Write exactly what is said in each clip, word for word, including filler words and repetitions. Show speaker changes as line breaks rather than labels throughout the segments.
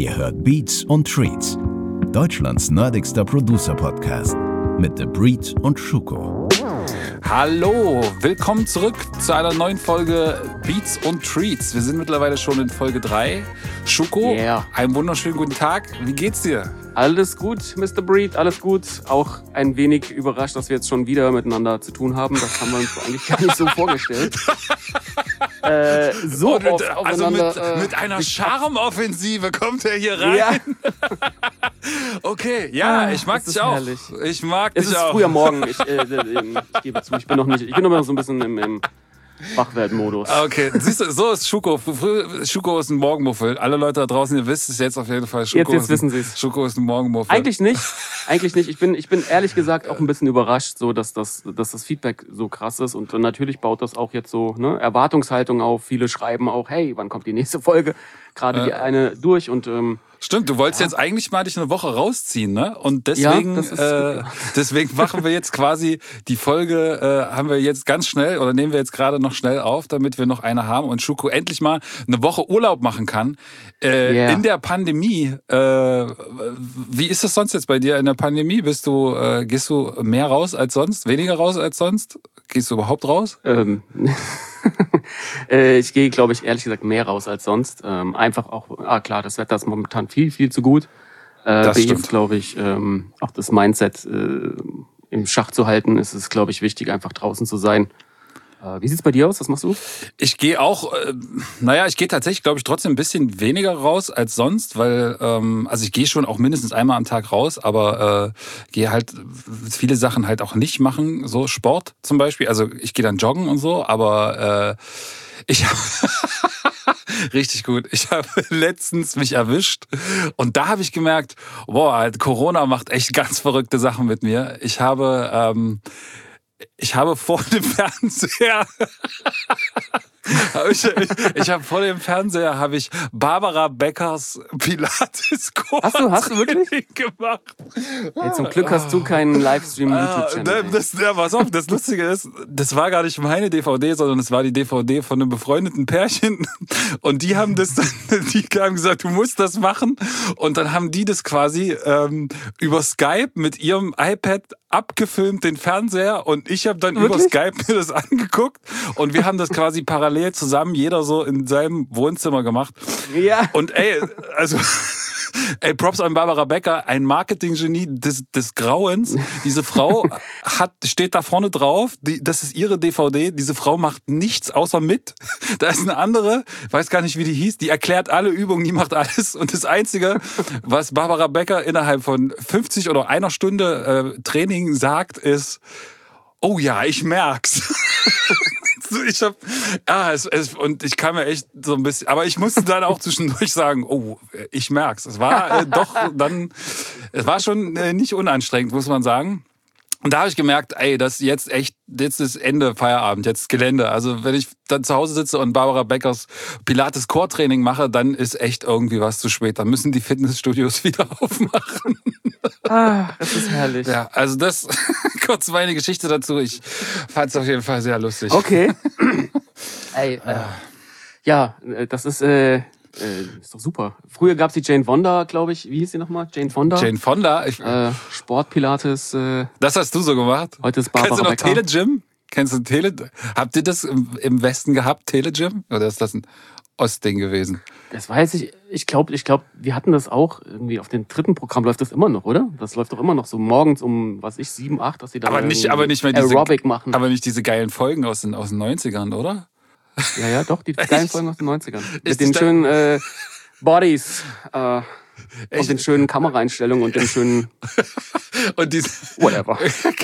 Ihr hört Beats und Treats, Deutschlands nerdigster Producer-Podcast mit The Breed und Schuko.
Hallo, willkommen zurück zu einer neuen Folge Beats und Treats. Wir sind mittlerweile schon in Folge drei. Schuko,
yeah.
Einen wunderschönen guten Tag. Wie geht's dir?
Alles gut, Mister Breed, alles gut. Auch ein wenig überrascht, dass wir jetzt schon wieder miteinander zu tun haben. Das haben wir uns eigentlich gar nicht so vorgestellt. äh, so
Und mit,
oft
also mit,
äh,
mit einer Charmoffensive kommt er hier rein.
Ja.
Okay, ja, ich mag dich auch.
Herrlich.
Ich mag
es
dich
ist
auch.
früher Morgen. Ich, äh, ich gebe zu, ich bin noch nicht, ich bin noch so ein bisschen im, im Wachwerden-Modus.
Okay, siehst du, so ist Schuko. Schuko ist ein Morgenmuffel. Alle Leute da draußen, ihr wisst es jetzt auf jeden Fall. Schuko
jetzt jetzt
ist
wissen
ein,
Sie es.
Schuko ist ein Morgenmuffel.
Eigentlich nicht. Eigentlich nicht. Ich bin, ich bin ehrlich gesagt auch ein bisschen überrascht, so, dass, das, dass das Feedback so krass ist. Und natürlich baut das auch jetzt so ne, Erwartungshaltung auf. Viele schreiben auch, hey, wann kommt die nächste Folge? Gerade
Ja.
die eine durch. Und ähm,
Stimmt, du wolltest
Ja.
jetzt eigentlich mal dich eine Woche rausziehen, ne? Und deswegen,
Ja, das ist
äh,
gut.
deswegen machen wir jetzt quasi die Folge, äh, haben wir jetzt ganz schnell oder nehmen wir jetzt gerade noch schnell auf, damit wir noch eine haben und Schuko endlich mal eine Woche Urlaub machen kann. Äh,
Yeah.
In der Pandemie, äh, wie ist das sonst jetzt bei dir in der Pandemie? Bist du, äh, gehst du mehr raus als sonst, weniger raus als sonst? Gehst du überhaupt raus?
ähm, äh, ich gehe, glaube ich, ehrlich gesagt mehr raus als sonst. Ähm, einfach auch, ah klar, das Wetter ist momentan viel, viel zu gut. Äh,
Das
B
stimmt.
ist, glaube ich, ähm, auch das Mindset äh, im Schach zu halten. Es ist, glaube ich, wichtig, einfach draußen zu sein. Äh, wie sieht's bei dir aus? Was machst du?
Ich gehe auch, äh, naja, ich gehe tatsächlich, glaube ich, trotzdem ein bisschen weniger raus als sonst, weil, ähm, also ich gehe schon auch mindestens einmal am Tag raus, aber äh, gehe halt viele Sachen halt auch nicht machen, so Sport zum Beispiel. Also ich gehe dann joggen und so, aber äh, ich habe richtig gut. Ich habe letztens mich erwischt und da habe ich gemerkt, boah, halt, Corona macht echt ganz verrückte Sachen mit mir. Ich habe ähm, Ich habe vor dem Fernseher, hab ich, ich, ich habe vor dem Fernseher habe ich Barbara Beckers Pilates-Kurs
Hast du- hast du wirklich?
gemacht.
Hey, zum Glück hast du keinen Livestream im
Ah,
YouTube-Channel.
das, ja, pass auf, das Lustige ist, das war gar nicht meine D V D, sondern es war die D V D von einem befreundeten Pärchen. Und die haben das dann, die haben gesagt, du musst das machen. Und dann haben die das quasi ähm, über Skype mit ihrem iPad abgefilmt, den Fernseher. Und ich habe dann
Wirklich?
über Skype mir das angeguckt. Und wir haben das quasi parallel zusammen, jeder so in seinem Wohnzimmer gemacht.
Ja.
Und ey, also... Ey, Props an Barbara Becker, ein Marketinggenie des, des Grauens. Diese Frau hat, steht da vorne drauf, die, das ist ihre D V D, diese Frau macht nichts außer mit. Da ist eine andere, weiß gar nicht, wie die hieß, die erklärt alle Übungen, die macht alles. Und das Einzige, was Barbara Becker innerhalb von fünfzig oder einer Stunde äh, Training sagt, ist, oh ja, ich merk's. Ich hab, ja, es, es, und ich kam mir echt so ein bisschen, aber ich musste dann auch zwischendurch sagen, oh, ich merk's. Es war äh, doch dann, es war schon äh, nicht unanstrengend, muss man sagen. Und da habe ich gemerkt, ey, das jetzt echt, jetzt ist Ende Feierabend, jetzt Gelände. Also wenn ich dann zu Hause sitze und Barbara Beckers Pilates-Core-Training mache, dann ist echt irgendwie was zu spät. Dann müssen die Fitnessstudios wieder aufmachen.
Ah, das ist herrlich.
Ja, also das, kurz meine Geschichte dazu. Ich fand es auf jeden Fall sehr lustig.
Okay. Ey, äh, ja, äh, das ist, äh, äh, ist doch super. Früher gab's die Jane Fonda, glaube ich. Wie hieß sie nochmal? Jane Fonda?
Jane Fonda, ich,
Äh, Sportpilates. Äh,
das hast du so gemacht?
heute ist
Kennst du
Barbara
noch
Becker.
Telegym? Kennst du Tele? Habt ihr das im, im Westen gehabt, Telegym? Oder ist das ein Ostding gewesen?
Das weiß ich. Ich glaube, ich glaub, wir hatten das auch irgendwie auf dem dritten Programm. Läuft das immer noch, oder? Das läuft doch immer noch so morgens um, was ich, sieben, acht, dass die da
Aber nicht,
irgendwie
aber nicht mehr diese,
Aerobic machen.
aber nicht diese geilen Folgen aus den, aus den neunzigern, oder?
Ja, ja, doch, die geilen Folgen aus den neunzigern.
Ist
Mit den
das
schönen äh, Bodies äh, und den schönen Kameraeinstellungen und den schönen
Und diese,
whatever.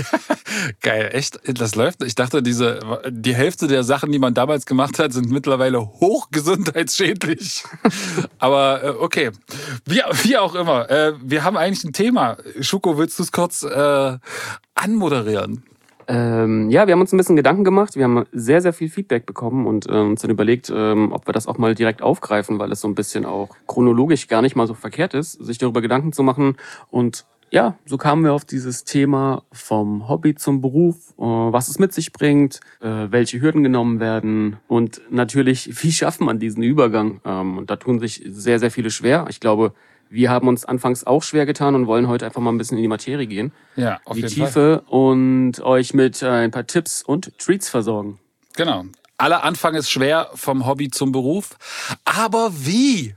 geil, echt, das läuft. Ich dachte, diese, die Hälfte der Sachen, die man damals gemacht hat, sind mittlerweile hochgesundheitsschädlich. Aber äh, okay, wie, wie auch immer. Äh, wir haben eigentlich ein Thema. Schuko, willst du es kurz äh, anmoderieren?
Ähm, ja, wir haben uns ein bisschen Gedanken gemacht. Wir haben sehr, sehr viel Feedback bekommen und äh, uns dann überlegt, ähm, ob wir das auch mal direkt aufgreifen, weil es so ein bisschen auch chronologisch gar nicht mal so verkehrt ist, sich darüber Gedanken zu machen und ja, so kamen wir auf dieses Thema vom Hobby zum Beruf, äh, was es mit sich bringt, äh, welche Hürden genommen werden und natürlich, wie schafft man diesen Übergang? Ähm, und da tun sich sehr, sehr viele schwer. Ich glaube, wir haben uns anfangs auch schwer getan und wollen heute einfach mal ein bisschen in die Materie gehen,
Ja, auf
die
jeden
Tiefe
Fall.
und euch mit äh, ein paar Tipps und Treats versorgen.
Genau. Aller Anfang ist schwer vom Hobby zum Beruf. Aber wie?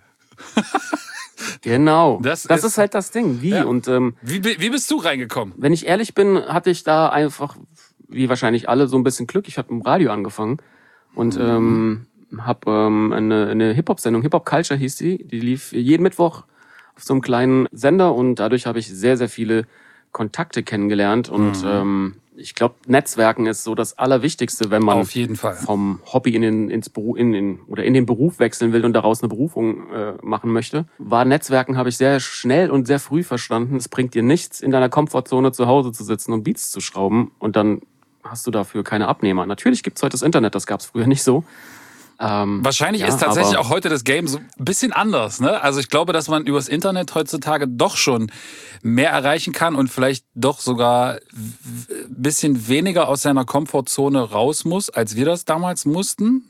Genau,
Das
das,
ist-
ist, halt das Ding, wie.
Ja.
Und ähm,
Wie, bi- wie bist du reingekommen?
wenn ich ehrlich bin, hatte ich da einfach, wie wahrscheinlich alle, so ein bisschen Glück. Ich habe im Radio angefangen und ähm, habe ähm, eine, eine Hip-Hop-Sendung, Hip-Hop-Culture hieß die, die lief jeden Mittwoch auf so einem kleinen Sender und dadurch habe ich sehr, sehr viele Kontakte kennengelernt und ähm, ich glaube, Netzwerken ist so das Allerwichtigste, wenn man
Auf jeden Fall.
vom Hobby in den, ins Beruf, in den, oder in den Beruf wechseln will und daraus eine Berufung äh, machen möchte. War Netzwerken habe ich sehr schnell und sehr früh verstanden. Es bringt dir nichts, in deiner Komfortzone zu Hause zu sitzen und Beats zu schrauben und dann hast du dafür keine Abnehmer. Natürlich gibt's heute das Internet, das gab's früher nicht so. Ähm,
Wahrscheinlich
ja,
ist tatsächlich
aber-
auch heute das Game so ein bisschen anders. Ne? Also ich glaube, dass man übers Internet heutzutage doch schon mehr erreichen kann und vielleicht doch sogar ein bisschen weniger aus seiner Komfortzone raus muss, als wir das damals mussten.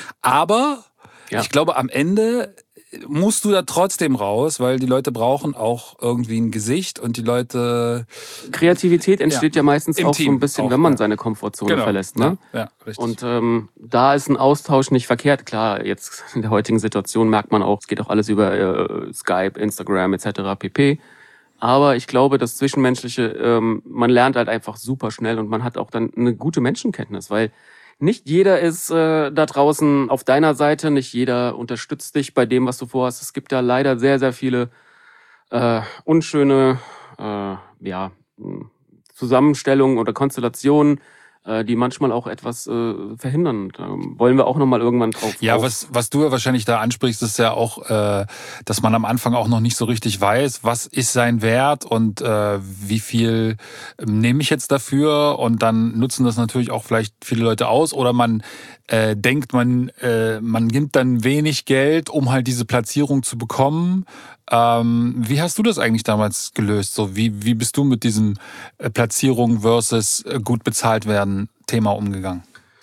Aber
Ja.
ich glaube, am Ende musst du da trotzdem raus, weil die Leute brauchen auch irgendwie ein Gesicht und die Leute...
Kreativität entsteht ja, meistens
Im
auch so
Team
ein bisschen,
auch,
wenn man
ja.
seine Komfortzone verlässt. Ne?
Ja, ja, richtig.
Und ähm, da ist ein Austausch nicht verkehrt. Klar, jetzt in der heutigen Situation merkt man auch, es geht auch alles über äh, Skype, Instagram et cetera pp. Aber ich glaube, das Zwischenmenschliche, ähm, man lernt halt einfach super schnell und man hat auch dann eine gute Menschenkenntnis, weil nicht jeder ist äh, da draußen auf deiner Seite, nicht jeder unterstützt dich bei dem, was du vorhast. Es gibt da leider sehr, sehr viele äh, unschöne äh, ja, Zusammenstellungen oder Konstellationen, äh, die manchmal auch etwas äh, verhindern. Da wollen wir auch nochmal irgendwann drauf.
Ja,
drauf.
was, was du ja wahrscheinlich da ansprichst, ist ja auch, äh, dass man am Anfang auch noch nicht so richtig weiß, was ist sein Wert und äh, wie viel ähm, nehme ich jetzt dafür, und dann nutzen das natürlich auch vielleicht viele Leute aus, oder man äh, denkt, man, äh, man gibt dann wenig Geld, um halt diese Platzierung zu bekommen. Ähm, wie hast du das eigentlich damals gelöst? So, wie, wie bist du mit diesem äh, Platzierung versus äh, gut bezahlt werden Thema umgegangen?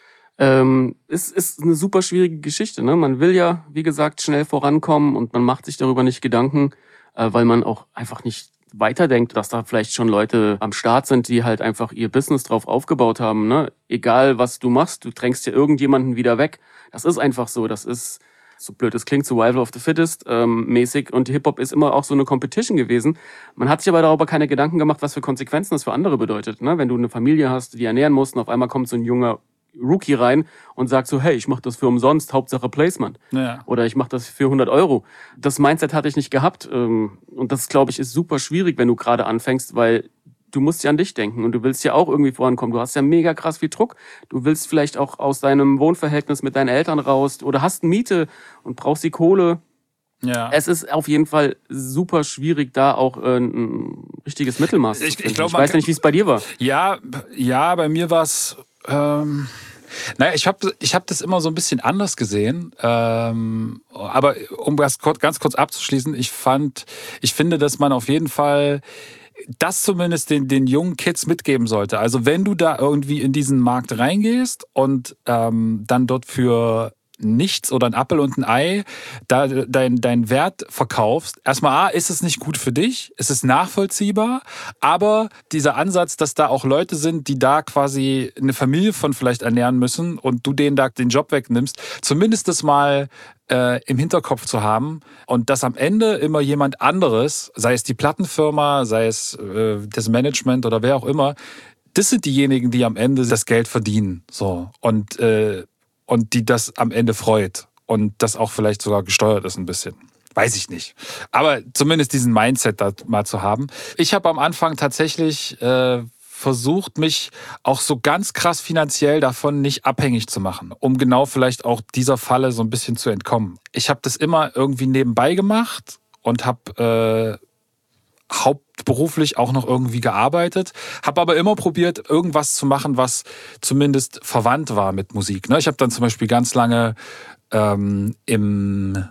Ähm, es ist eine super schwierige Geschichte. Ne? Man will ja, wie gesagt, schnell vorankommen und man macht sich darüber nicht Gedanken, äh, weil man auch einfach nicht weiterdenkt, dass da vielleicht schon Leute am Start sind, die halt einfach ihr Business drauf aufgebaut haben. Ne? Egal, was du machst, du drängst ja irgendjemanden wieder weg. Das ist einfach so. Das ist, so blöd es klingt, Survival of the Fittest ähm, mäßig. Und Hip-Hop ist immer auch so eine Competition gewesen. Man hat sich aber darüber keine Gedanken gemacht, was für Konsequenzen das für andere bedeutet. Ne? Wenn du eine Familie hast, die ernähren musst, und auf einmal kommt so ein junger Rookie rein und sagt so, hey, ich mache das für umsonst, Hauptsache Placement.
Ja.
Oder ich mache das für hundert Euro. Das Mindset hatte ich nicht gehabt. ähm, Und das, glaube ich, ist super schwierig, wenn du gerade anfängst, weil du musst ja an dich denken und du willst ja auch irgendwie vorankommen. Du hast ja mega krass viel Druck. Du willst vielleicht auch aus deinem Wohnverhältnis mit deinen Eltern raus oder hast Miete und brauchst die Kohle.
Ja.
Es ist auf jeden Fall super schwierig, da auch äh, ein richtiges Mittelmaß
Ich-
zu
ich
finden.
glaub,
ich
man
weiß
kann-
nicht, wie es bei dir war.
Ja, ja, bei mir war es. Ähm, naja, ich habe ich hab das immer so ein bisschen anders gesehen. Ähm, aber um das kurz, ganz kurz abzuschließen, ich fand, ich finde, dass man auf jeden Fall das zumindest den, den jungen Kids mitgeben sollte. Also wenn du da irgendwie in diesen Markt reingehst und ähm, dann dort für nichts oder ein Appel und ein Ei da dein, dein Wert verkaufst. Erstmal, A, ist es nicht gut für dich, es ist nachvollziehbar, aber dieser Ansatz, dass da auch Leute sind, die da quasi eine Familie von vielleicht ernähren müssen und du denen da den Job wegnimmst, zumindest das mal äh, im Hinterkopf zu haben und dass am Ende immer jemand anderes, sei es die Plattenfirma, sei es äh, das Management oder wer auch immer, das sind diejenigen, die am Ende das Geld verdienen. So. Und äh, und die das am Ende freut und das auch vielleicht sogar gesteuert ist ein bisschen. Weiß ich nicht. Aber zumindest diesen Mindset da mal zu haben. Ich habe am Anfang tatsächlich äh, versucht, mich auch so ganz krass finanziell davon nicht abhängig zu machen, um genau vielleicht auch dieser Falle so ein bisschen zu entkommen. Ich habe das immer irgendwie nebenbei gemacht und habe äh, hauptberuflich auch noch irgendwie gearbeitet, habe aber immer probiert, irgendwas zu machen, was zumindest verwandt war mit Musik. Ich habe dann zum Beispiel ganz lange ähm, im,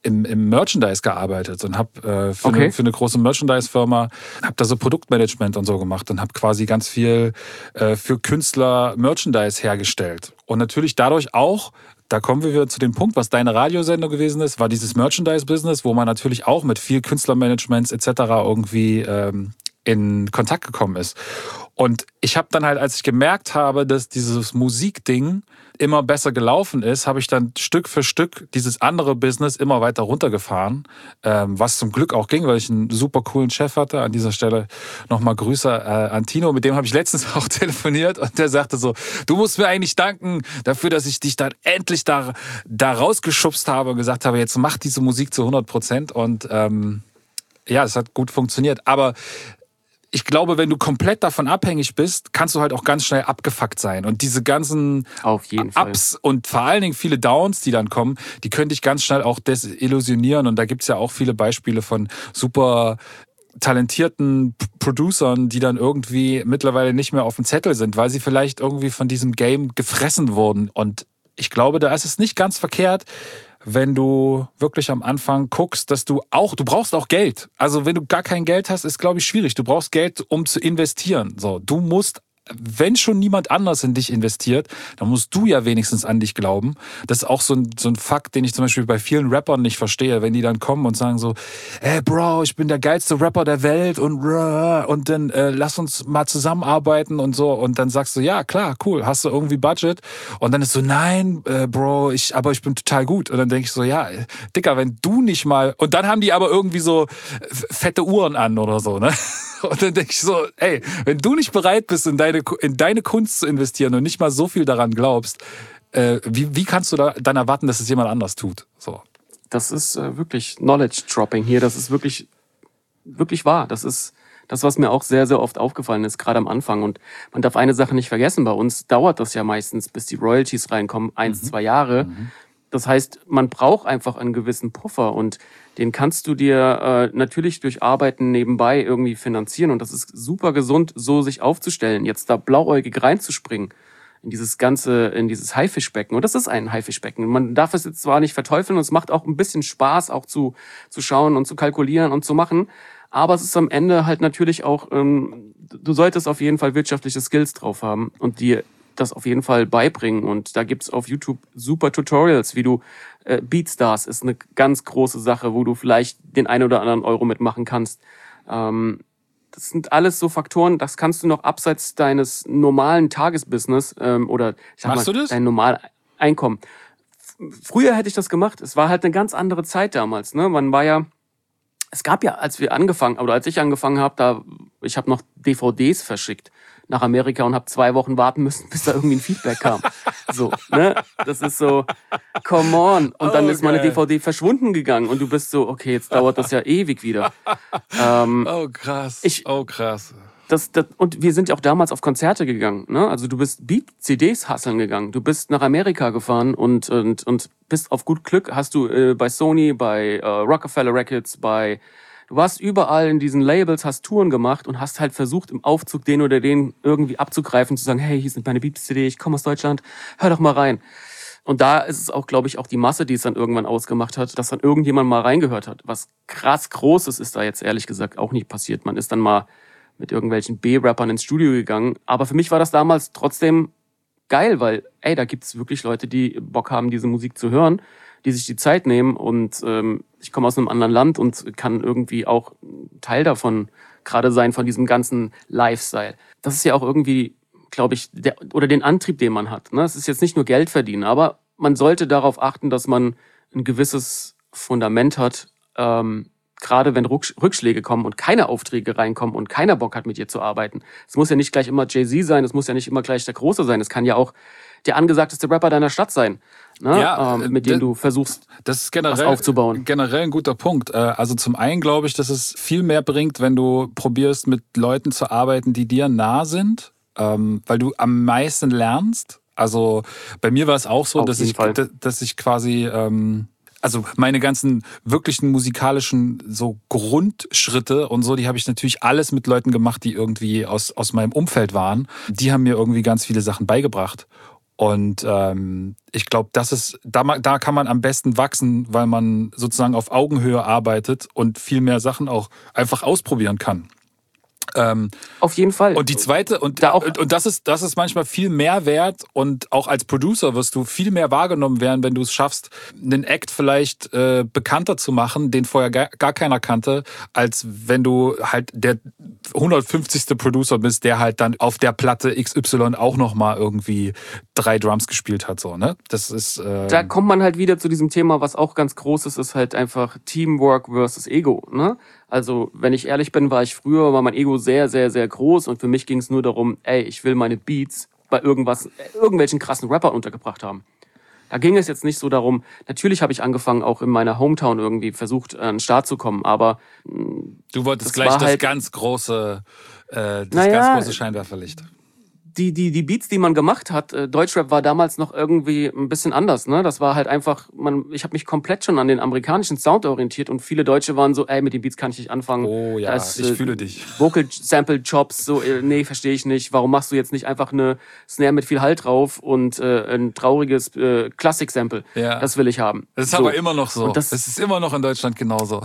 im, im Merchandise gearbeitet und habe äh, für,
Okay.
eine, für eine große Merchandise-Firma, habe da so Produktmanagement und so gemacht und habe quasi ganz viel äh, für Künstler Merchandise hergestellt. Und natürlich dadurch auch, da kommen wir wieder zu dem Punkt, was deine Radiosendung gewesen ist, war dieses Merchandise-Business, wo man natürlich auch mit viel Künstlermanagements et cetera irgendwie ähm, in Kontakt gekommen ist. Und ich habe dann halt, als ich gemerkt habe, dass dieses Musikding immer besser gelaufen ist, habe ich dann Stück für Stück dieses andere Business immer weiter runtergefahren, ähm, was zum Glück auch ging, weil ich einen super coolen Chef hatte. An dieser Stelle nochmal Grüße äh, an Tino, mit dem habe ich letztens auch telefoniert und der sagte so, du musst mir eigentlich danken dafür, dass ich dich dann endlich da, da rausgeschubst habe und gesagt habe, jetzt mach diese Musik zu hundert Prozent und ähm, ja, es hat gut funktioniert. Aber ich glaube, wenn du komplett davon abhängig bist, kannst du halt auch ganz schnell abgefuckt sein. Und diese ganzen
Auf jeden Fall.
Ups und vor allen Dingen viele Downs, die dann kommen, die können dich ganz schnell auch desillusionieren. Und da gibt's ja auch viele Beispiele von super talentierten P- Producern, die dann irgendwie mittlerweile nicht mehr auf dem Zettel sind, weil sie vielleicht irgendwie von diesem Game gefressen wurden. Und ich glaube, da ist es nicht ganz verkehrt, wenn du wirklich am Anfang guckst, dass du auch, du brauchst auch Geld. Also wenn du gar kein Geld hast, ist, glaube ich, schwierig. Du brauchst Geld, um zu investieren. So, du musst, wenn schon niemand anders in dich investiert, dann musst du ja wenigstens an dich glauben. Das ist auch so ein, so ein Fakt, den ich zum Beispiel bei vielen Rappern nicht verstehe, wenn die dann kommen und sagen so, ey Bro, ich bin der geilste Rapper der Welt und und dann äh, lass uns mal zusammenarbeiten und so. Und dann sagst du, ja klar, cool, hast du irgendwie Budget? Und dann ist so, nein, äh, Bro, ich, aber ich bin total gut. Und dann denke ich so, ja, Dicker, wenn du nicht mal... Und dann haben die aber irgendwie so fette Uhren an oder so, ne? Und dann denke ich so, ey, wenn du nicht bereit bist, in deine, in deine Kunst zu investieren und nicht mal so viel daran glaubst, äh, wie, wie kannst du da dann erwarten, dass es jemand anders tut? So.
Das ist äh, wirklich Knowledge-Dropping hier. Das ist wirklich, wirklich wahr. Das ist das, was mir auch sehr, sehr oft aufgefallen ist, gerade am Anfang. Und man darf eine Sache nicht vergessen, bei uns dauert das ja meistens, bis die Royalties reinkommen, eins, mhm. zwei Jahre. Mhm. Das heißt, man braucht einfach einen gewissen Puffer und den kannst du dir äh, natürlich durch Arbeiten nebenbei irgendwie finanzieren. Und das ist super gesund, so sich aufzustellen, jetzt da blauäugig reinzuspringen in dieses ganze, in dieses Haifischbecken. Und das ist ein Haifischbecken. Man darf es jetzt zwar nicht verteufeln und es macht auch ein bisschen Spaß, auch zu, zu schauen und zu kalkulieren und zu machen. Aber es ist am Ende halt natürlich auch, ähm, du solltest auf jeden Fall wirtschaftliche Skills drauf haben und dir das auf jeden Fall beibringen. Und da gibt's auf YouTube super Tutorials, wie du äh, Beatstars ist eine ganz große Sache, wo du vielleicht den einen oder anderen Euro mitmachen kannst. Ähm, das sind alles so Faktoren, das kannst du noch abseits deines normalen Tagesbusiness ähm, oder ich sag
Machst
mal,
du das?
dein normales Einkommen. Früher hätte ich das gemacht. Es war halt eine ganz andere Zeit damals. Ne? Man war ja, es gab ja, als wir angefangen, oder als ich angefangen habe, da, ich habe noch D V Ds verschickt nach Amerika und habe zwei Wochen warten müssen, bis da irgendwie ein Feedback kam. So, ne? Das ist so, come on. Und dann
Oh,
ist meine
geil.
D V D verschwunden gegangen und du bist so, okay, jetzt dauert das ja ewig wieder. Ähm,
Oh krass,
Ich-
oh krass.
das, das, und wir sind ja auch damals auf Konzerte gegangen. Ne? Also du bist Beat-C Ds hasseln gegangen. Du bist nach Amerika gefahren und, und, und bist auf gut Glück, hast du äh, bei Sony, bei äh, Rockefeller Records, bei... Du warst überall in diesen Labels, hast Touren gemacht und hast halt versucht, im Aufzug den oder den irgendwie abzugreifen, zu sagen, hey, hier sind meine Beat-C D, ich komme aus Deutschland, hör doch mal rein. Und da ist es auch, glaube ich, auch die Masse, die es dann irgendwann ausgemacht hat, dass dann irgendjemand mal reingehört hat. Was krass Großes ist da jetzt ehrlich gesagt auch nicht passiert. Man ist dann mal mit irgendwelchen B-Rappern ins Studio gegangen. Aber für mich war das damals trotzdem geil, weil, ey, da gibt's wirklich Leute, die Bock haben, diese Musik zu hören, die sich die Zeit nehmen. Und ähm, ich komme aus einem anderen Land und kann irgendwie auch Teil davon gerade sein, von diesem ganzen Lifestyle. Das ist ja auch irgendwie, glaube ich, der, oder den Antrieb, den man hat. Ne? Es ist jetzt nicht nur Geld verdienen, aber man sollte darauf achten, dass man ein gewisses Fundament hat, ähm, gerade wenn Rücksch- Rückschläge kommen und keine Aufträge reinkommen und keiner Bock hat, mit dir zu arbeiten. Es muss ja nicht gleich immer Jay-Z sein, es muss ja nicht immer gleich der Große sein, es kann ja auch der angesagteste Rapper deiner Stadt sein, ne?
Ja,
ähm, mit dem
d-
du versuchst,
Das ist generell,
was aufzubauen.
generell ein guter Punkt. Äh, Also zum einen glaube ich, dass es viel mehr bringt, wenn du probierst, mit Leuten zu arbeiten, die dir nah sind, ähm, weil du am meisten lernst. Also bei mir war es auch so,
Auf
dass
jeden
ich,
Fall.
d- dass ich quasi, ähm, also meine ganzen wirklichen musikalischen so Grundschritte und so, die habe ich natürlich alles mit Leuten gemacht, die irgendwie aus, aus meinem Umfeld waren. Die haben mir irgendwie ganz viele Sachen beigebracht. Und ähm, ich glaube, das ist, da, da kann man am besten wachsen, weil man sozusagen auf Augenhöhe arbeitet und viel mehr Sachen auch einfach ausprobieren kann. Ähm,
Auf jeden Fall.
Und die zweite, und,
da auch,
und, und das ist, das ist manchmal viel mehr wert und auch als Producer wirst du viel mehr wahrgenommen werden, wenn du es schaffst, einen Act vielleicht äh, bekannter zu machen, den vorher gar, gar keiner kannte, als wenn du halt der hundertfünfzigste Producer bist, der halt dann auf der Platte X Y auch nochmal irgendwie drei Drums gespielt hat, so, ne? Das ist, ähm
da kommt man halt wieder zu diesem Thema, was auch ganz groß ist, ist halt einfach Teamwork versus Ego, ne? Also, wenn ich ehrlich bin, war ich früher, war mein Ego sehr, sehr, sehr groß und für mich ging es nur darum, ey, ich will meine Beats bei irgendwas, irgendwelchen krassen Rappern untergebracht haben. Da ging es jetzt nicht so darum, natürlich habe ich angefangen, auch in meiner Hometown irgendwie versucht, an den Start zu kommen, aber
du wolltest gleich das halt ganz große, äh, das
naja,
ganz große Scheinwerferlicht.
Die, die, die Beats, die man gemacht hat, äh, Deutschrap war damals noch irgendwie ein bisschen anders, ne? Das war halt einfach, man, ich habe mich komplett schon an den amerikanischen Sound orientiert und viele Deutsche waren so, ey, mit den Beats kann ich nicht anfangen.
Oh ja,
das,
ich
äh,
fühle dich.
Vocal Sample Chops, so, äh, nee, verstehe ich nicht. Warum machst du jetzt nicht einfach eine Snare mit viel Halt drauf und äh, ein trauriges äh, Klassik-Sample?
Ja.
Das will ich haben.
Das ist
so.
aber immer noch so.
Das,
das ist immer noch in Deutschland genauso.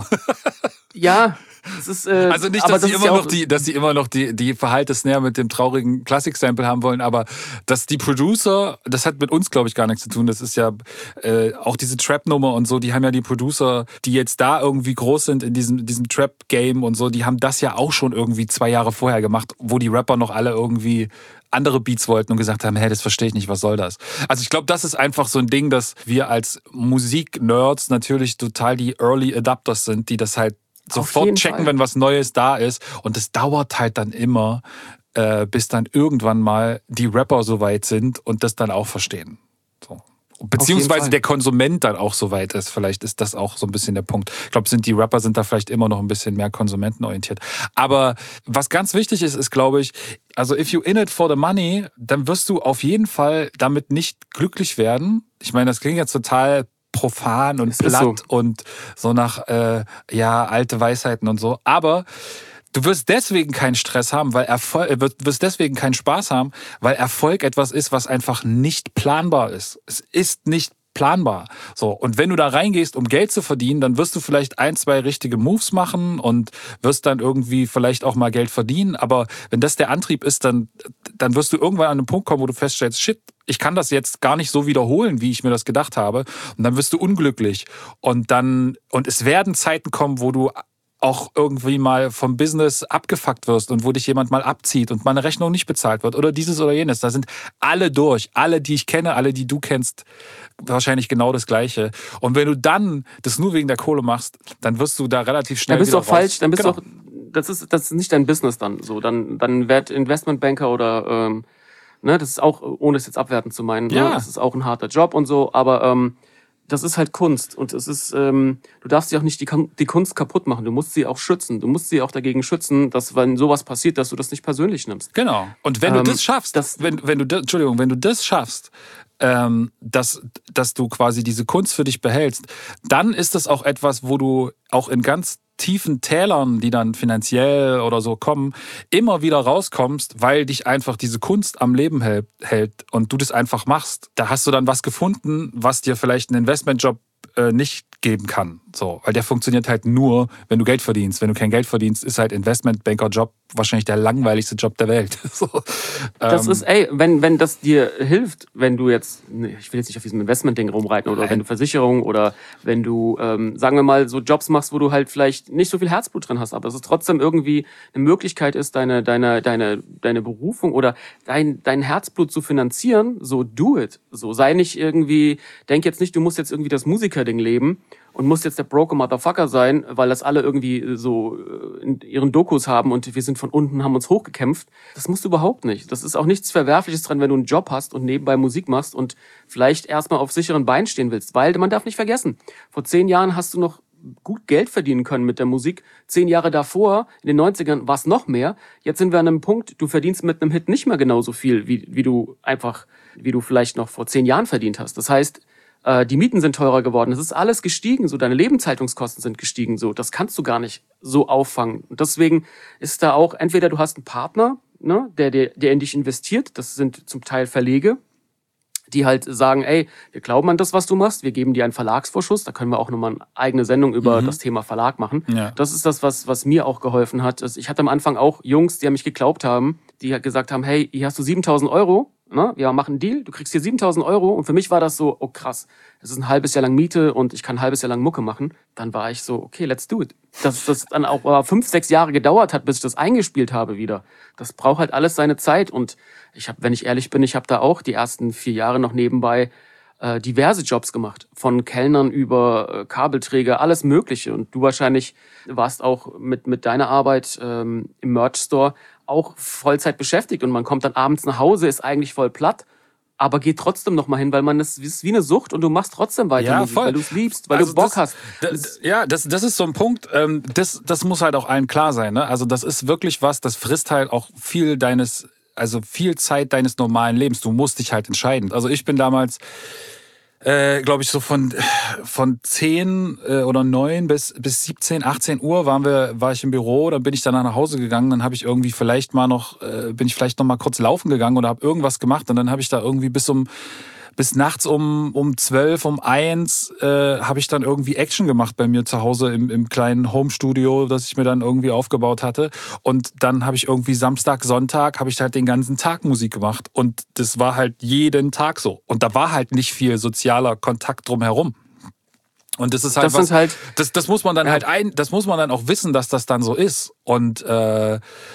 Ja, es ist, äh,
also nicht,
aber
dass
das
sie
ist
immer
ja
noch die, dass sie immer noch die, die verhalte Snare mit dem traurigen Klassik-Sample haben wollen, aber dass die Producer, das hat mit uns, glaube ich, gar nichts zu tun. Das ist ja äh, auch diese Trap-Nummer und so, die haben ja die Producer, die jetzt da irgendwie groß sind in diesem, diesem Trap-Game und so, die haben das ja auch schon irgendwie zwei Jahre vorher gemacht, wo die Rapper noch alle irgendwie andere Beats wollten und gesagt haben, hey, das verstehe ich nicht, was soll das? Also ich glaube, das ist einfach so ein Ding, dass wir als Musik-Nerds natürlich total die Early Adapters sind, die das halt sofort checken, Fall. Wenn was Neues da ist. Und es dauert halt dann immer, äh, bis dann irgendwann mal die Rapper so weit sind und das dann auch verstehen. So. Beziehungsweise der Konsument dann auch so weit ist. Vielleicht ist das auch so ein bisschen der Punkt. Ich glaube, sind die Rapper sind da vielleicht immer noch ein bisschen mehr konsumentenorientiert. Aber was ganz wichtig ist, ist, glaube ich, also if you in it for the money, dann wirst du auf jeden Fall damit nicht glücklich werden. Ich meine, das klingt jetzt total profan und
es
platt
so.
Und so nach äh, ja alte Weisheiten und so. Aber du wirst deswegen keinen Stress haben, weil Erfolg, wirst deswegen keinen Spaß haben, weil Erfolg etwas ist, was einfach nicht planbar ist. Es ist nicht planbar. So. Und wenn du da reingehst, um Geld zu verdienen, dann wirst du vielleicht ein, zwei richtige Moves machen und wirst dann irgendwie vielleicht auch mal Geld verdienen. Aber wenn das der Antrieb ist, dann, dann wirst du irgendwann an einen Punkt kommen, wo du feststellst, shit, ich kann das jetzt gar nicht so wiederholen, wie ich mir das gedacht habe. Und dann wirst du unglücklich. Und dann, und es werden Zeiten kommen, wo du auch irgendwie mal vom Business abgefuckt wirst und wo dich jemand mal abzieht und mal eine Rechnung nicht bezahlt wird oder dieses oder jenes. Da sind alle durch. Alle, die ich kenne, alle, die du kennst, wahrscheinlich genau das Gleiche. Und wenn du dann das nur wegen der Kohle machst, dann wirst du da relativ schnell
wieder raus. Dann bist du auch falsch. Dann bist
genau.
du auch, das ist, das ist nicht dein Business dann so. Dann, dann werd Investmentbanker oder, ähm, ne, das ist auch, ohne es jetzt abwertend zu meinen,
ja.
ne, das ist auch ein harter Job und so, aber, ähm, das ist halt Kunst und es ist, ähm, du darfst dir auch nicht die, die Kunst kaputt machen. Du musst sie auch schützen. Du musst sie auch dagegen schützen, dass wenn sowas passiert, dass du das nicht persönlich nimmst.
Genau. Und wenn
ähm,
du das schaffst, das, wenn, wenn du, das, Entschuldigung, wenn du das schaffst, ähm, dass, dass du quasi diese Kunst für dich behältst, dann ist das auch etwas, wo du auch in ganz tiefen Tälern, die dann finanziell oder so kommen, immer wieder rauskommst, weil dich einfach diese Kunst am Leben hält, hält und du das einfach machst. Da hast du dann was gefunden, was dir vielleicht einen Investmentjob äh, nicht geben kann. So, weil der funktioniert halt nur, wenn du Geld verdienst. Wenn du kein Geld verdienst, ist halt Investmentbanker-Job wahrscheinlich der langweiligste Job der Welt. so,
das
ähm,
ist, ey, wenn, wenn das dir hilft, wenn du jetzt, nee, ich will jetzt nicht auf diesem Investment-Ding rumreiten oder Nein. wenn du Versicherung oder wenn du, ähm, sagen wir mal, so Jobs machst, wo du halt vielleicht nicht so viel Herzblut drin hast, aber es ist trotzdem irgendwie eine Möglichkeit ist, deine, deine, deine, deine Berufung oder dein, dein Herzblut zu finanzieren, so do it. So, sei nicht irgendwie, denk jetzt nicht, du musst jetzt irgendwie das Musikerding leben und musst jetzt der broke Motherfucker sein, weil das alle irgendwie so in ihren Dokus haben und wir sind von unten, haben uns hochgekämpft. Das musst du überhaupt nicht. Das ist auch nichts Verwerfliches dran, wenn du einen Job hast und nebenbei Musik machst und vielleicht erstmal auf sicheren Beinen stehen willst. Weil man darf nicht vergessen, vor zehn Jahren hast du noch gut Geld verdienen können mit der Musik. Zehn Jahre davor, in den neunzigern, war es noch mehr. Jetzt sind wir an einem Punkt, du verdienst mit einem Hit nicht mehr genauso viel, wie, wie du einfach, wie du vielleicht noch vor zehn Jahren verdient hast. Das heißt, die Mieten sind teurer geworden, es ist alles gestiegen, so deine Lebenshaltungskosten sind gestiegen, so das kannst du gar nicht so auffangen. Und deswegen ist da auch entweder du hast einen Partner, ne, der, der, der in dich investiert, das sind zum Teil Verlege, die halt sagen, ey, wir glauben an das, was du machst, wir geben dir einen Verlagsvorschuss, da können wir auch nochmal eine eigene Sendung über mhm. das Thema Verlag machen.
Ja.
Das ist das, was, was mir auch geholfen hat. Ich hatte am Anfang auch Jungs, die an mich geglaubt haben, die halt gesagt haben, hey, hier hast du siebentausend Euro, ne? Wir machen einen Deal, du kriegst hier siebentausend Euro und für mich war das so, oh krass, das ist ein halbes Jahr lang Miete und ich kann ein halbes Jahr lang Mucke machen. Dann war ich so, okay, let's do it. Dass das dann auch fünf, sechs Jahre gedauert hat, bis ich das eingespielt habe wieder. Das braucht halt alles seine Zeit und ich habe, wenn ich ehrlich bin, ich habe da auch die ersten vier Jahre noch nebenbei äh, diverse Jobs gemacht. Von Kellnern über äh, Kabelträger, alles Mögliche. Und du wahrscheinlich warst auch mit, mit deiner Arbeit ähm, im Merch-Store auch Vollzeit beschäftigt und man kommt dann abends nach Hause, ist eigentlich voll platt, aber geht trotzdem noch mal hin, weil man das ist wie eine Sucht und du machst trotzdem weiter
ja,
Musik,
voll.
weil du es liebst, weil
also
du Bock
das,
hast.
Das, ja, das, das ist so ein Punkt, ähm, das, das muss halt auch allen klar sein. Ne? Also das ist wirklich was, das frisst halt auch viel deines, also viel Zeit deines normalen Lebens. Du musst dich halt entscheiden. Also ich bin damals Äh, glaube ich, so von von zehn äh, oder neun bis bis siebzehn, achtzehn Uhr waren wir, war ich im Büro, dann bin ich danach nach Hause gegangen, dann habe ich irgendwie vielleicht mal noch, äh, bin ich vielleicht noch mal kurz laufen gegangen oder habe irgendwas gemacht und dann habe ich da irgendwie bis um bis nachts um um zwölf, um eins äh, habe ich dann irgendwie Action gemacht bei mir zu Hause im, im kleinen Homestudio, das ich mir dann irgendwie aufgebaut hatte. Und dann habe ich irgendwie Samstag, Sonntag habe ich halt den ganzen Tag Musik gemacht. Und das war halt jeden Tag so. Und da war halt nicht viel sozialer Kontakt drumherum. Und das ist halt
das
was,
halt,
das, das muss man dann
ja.
halt ein, das muss man dann auch wissen, dass das dann so ist. Und äh,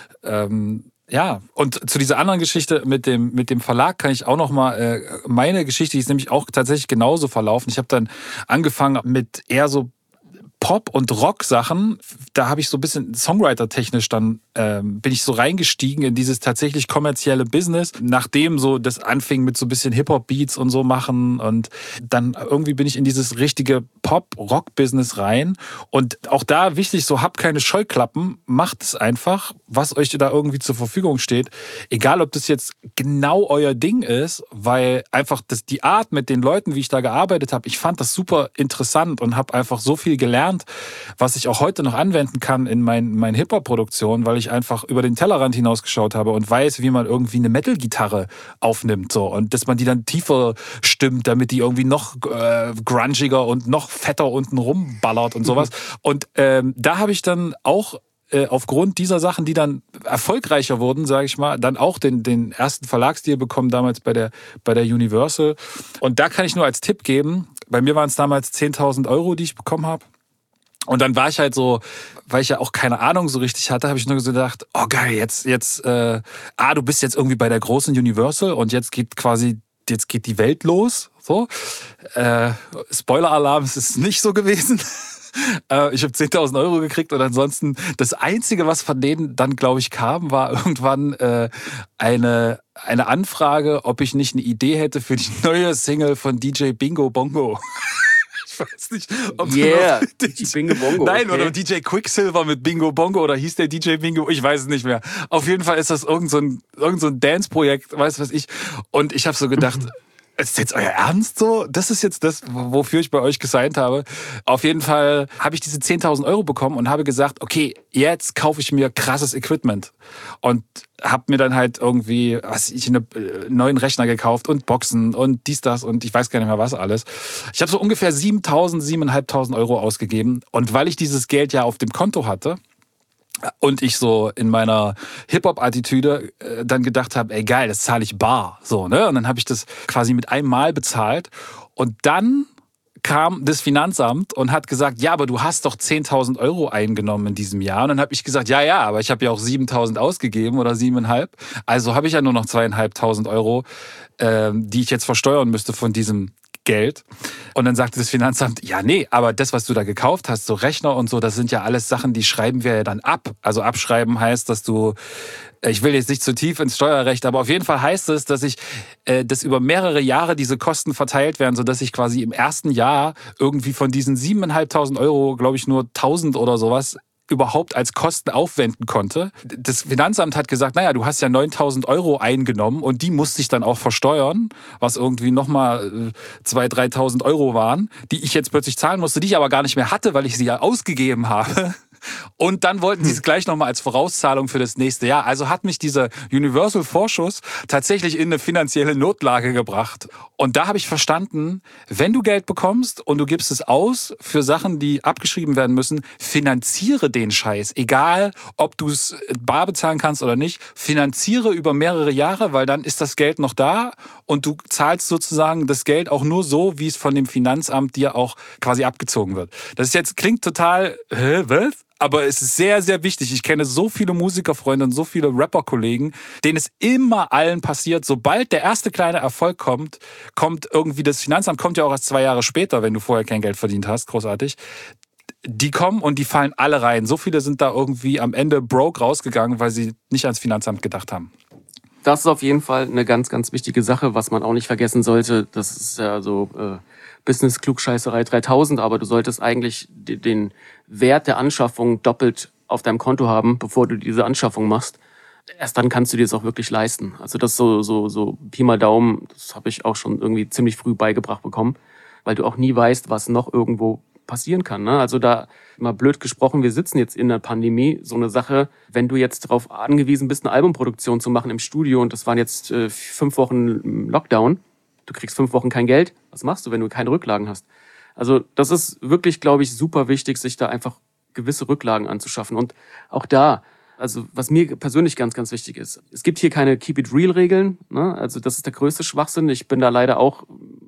ähm, ja, und zu dieser anderen Geschichte mit dem mit dem Verlag kann ich auch noch mal äh, meine Geschichte, die ist nämlich auch tatsächlich genauso verlaufen. Ich habe dann angefangen mit eher so Pop- und Rock-Sachen, da habe ich so ein bisschen Songwriter-technisch dann, ähm, bin ich so reingestiegen in dieses tatsächlich kommerzielle Business, nachdem so das anfing mit so ein bisschen Hip-Hop-Beats und so machen und dann irgendwie bin ich in dieses richtige Pop-Rock-Business rein und auch da wichtig, so habt keine Scheuklappen, macht es einfach, was euch da irgendwie zur Verfügung steht, egal ob das jetzt genau euer Ding ist, weil einfach das, die Art mit den Leuten, wie ich da gearbeitet habe, ich fand das super interessant und habe einfach so viel gelernt, was ich auch heute noch anwenden kann in meinen mein Hip-Hop-Produktionen, weil ich einfach über den Tellerrand hinausgeschaut habe und weiß, wie man irgendwie eine Metal-Gitarre aufnimmt so und dass man die dann tiefer stimmt, damit die irgendwie noch äh, grungiger und noch fetter unten rumballert und sowas. Mhm. Und ähm, da habe ich dann auch äh, aufgrund dieser Sachen, die dann erfolgreicher wurden, sage ich mal, dann auch den, den ersten Verlagsdeal bekommen, damals bei der, bei der Universal. Und da kann ich nur als Tipp geben, bei mir waren es damals zehntausend Euro, die ich bekommen habe. Und dann war ich halt so, weil ich ja auch keine Ahnung so richtig hatte, habe ich nur so gedacht, oh geil, jetzt, jetzt, äh, ah, du bist jetzt irgendwie bei der großen Universal und jetzt geht quasi, jetzt geht die Welt los. So, äh, Spoiler-Alarm, es ist nicht so gewesen. äh, ich habe zehntausend Euro gekriegt und ansonsten das Einzige, was von denen dann, glaube ich, kam, war irgendwann äh, eine eine Anfrage, ob ich nicht eine Idee hätte für die neue Single von D J Bingo Bongo. Ich weiß nicht, ob
yeah,
du noch D J Bingo Bongo. Nein, okay. Oder D J Quicksilver mit Bingo Bongo oder hieß der D J Bingo? Ich weiß es nicht mehr. Auf jeden Fall ist das irgend so ein, irgend so ein Dance-Projekt, weißt du was ich. Und ich habe so gedacht, ist jetzt euer Ernst so? Das ist jetzt das, wofür ich bei euch gesigned habe. Auf jeden Fall habe ich diese zehntausend Euro bekommen und habe gesagt, okay, jetzt kaufe ich mir krasses Equipment. Und habe mir dann halt irgendwie, was ich, einen neuen Rechner gekauft und Boxen und dies, das und ich weiß gar nicht mehr was alles. Ich habe so ungefähr siebentausend, siebentausendfünfhundert Euro ausgegeben. Und weil ich dieses Geld ja auf dem Konto hatte, und ich so in meiner Hip-Hop-Attitüde äh, dann gedacht habe, ey geil, das zahle ich bar. So, ne? Und dann habe ich das quasi mit einem Mal bezahlt. Und dann kam das Finanzamt und hat gesagt, ja, aber du hast doch zehntausend Euro eingenommen in diesem Jahr. Und dann habe ich gesagt, ja, ja, aber ich habe ja auch siebentausend ausgegeben oder siebeneinhalb. Also habe ich ja nur noch zweieinhalbtausend Euro, äh, die ich jetzt versteuern müsste von diesem Geld. Und dann sagte das Finanzamt, ja, nee, aber das, was du da gekauft hast, so Rechner und so, das sind ja alles Sachen, die schreiben wir ja dann ab. Also abschreiben heißt, dass du, ich will jetzt nicht zu tief ins Steuerrecht, aber auf jeden Fall heißt es, dass ich, äh, dass über mehrere Jahre diese Kosten verteilt werden, sodass ich quasi im ersten Jahr irgendwie von diesen siebeneinhalbtausend Euro, glaube ich, nur tausend oder sowas überhaupt als Kosten aufwenden konnte. Das Finanzamt hat gesagt, naja, du hast ja neuntausend Euro eingenommen und die musste ich dann auch versteuern, was irgendwie nochmal zweitausend, dreitausend Euro waren, die ich jetzt plötzlich zahlen musste, die ich aber gar nicht mehr hatte, weil ich sie ja ausgegeben habe. Und dann wollten sie es gleich nochmal als Vorauszahlung für das nächste Jahr. Also hat mich dieser Universal-Vorschuss tatsächlich in eine finanzielle Notlage gebracht. Und da habe ich verstanden, wenn du Geld bekommst und du gibst es aus für Sachen, die abgeschrieben werden müssen, finanziere den Scheiß. Egal, ob du es bar bezahlen kannst oder nicht, finanziere über mehrere Jahre, weil dann ist das Geld noch da und du zahlst sozusagen das Geld auch nur so, wie es von dem Finanzamt dir auch quasi abgezogen wird. Das ist jetzt, klingt total, hä, was? Aber es ist sehr, sehr wichtig. Ich kenne so viele Musikerfreunde und so viele Rapperkollegen, denen es immer allen passiert, sobald der erste kleine Erfolg kommt, kommt irgendwie das Finanzamt, kommt ja auch erst zwei Jahre später, wenn du vorher kein Geld verdient hast, großartig. Die kommen und die fallen alle rein. So viele sind da irgendwie am Ende broke rausgegangen, weil sie nicht ans Finanzamt gedacht haben.
Das ist auf jeden Fall eine ganz, ganz wichtige Sache, was man auch nicht vergessen sollte. Das ist ja so äh, Business-Klugscheißerei dreitausend, aber du solltest eigentlich den Wert der Anschaffung doppelt auf deinem Konto haben, bevor du diese Anschaffung machst. Erst dann kannst du dir das auch wirklich leisten. Also das so so so Pi mal Daumen, das habe ich auch schon irgendwie ziemlich früh beigebracht bekommen, weil du auch nie weißt, was noch irgendwo passieren kann. Ne? Also da mal blöd gesprochen, wir sitzen jetzt in der Pandemie, so eine Sache, wenn du jetzt darauf angewiesen bist, eine Albumproduktion zu machen im Studio und das waren jetzt äh, fünf Wochen Lockdown, du kriegst fünf Wochen kein Geld, was machst du, wenn du keine Rücklagen hast? Also das ist wirklich, glaube ich, super wichtig, sich da einfach gewisse Rücklagen anzuschaffen. Und auch da, also was mir persönlich ganz, ganz wichtig ist, es gibt hier keine Keep-it-real-Regeln, ne? Also das ist der größte Schwachsinn. Ich bin da leider auch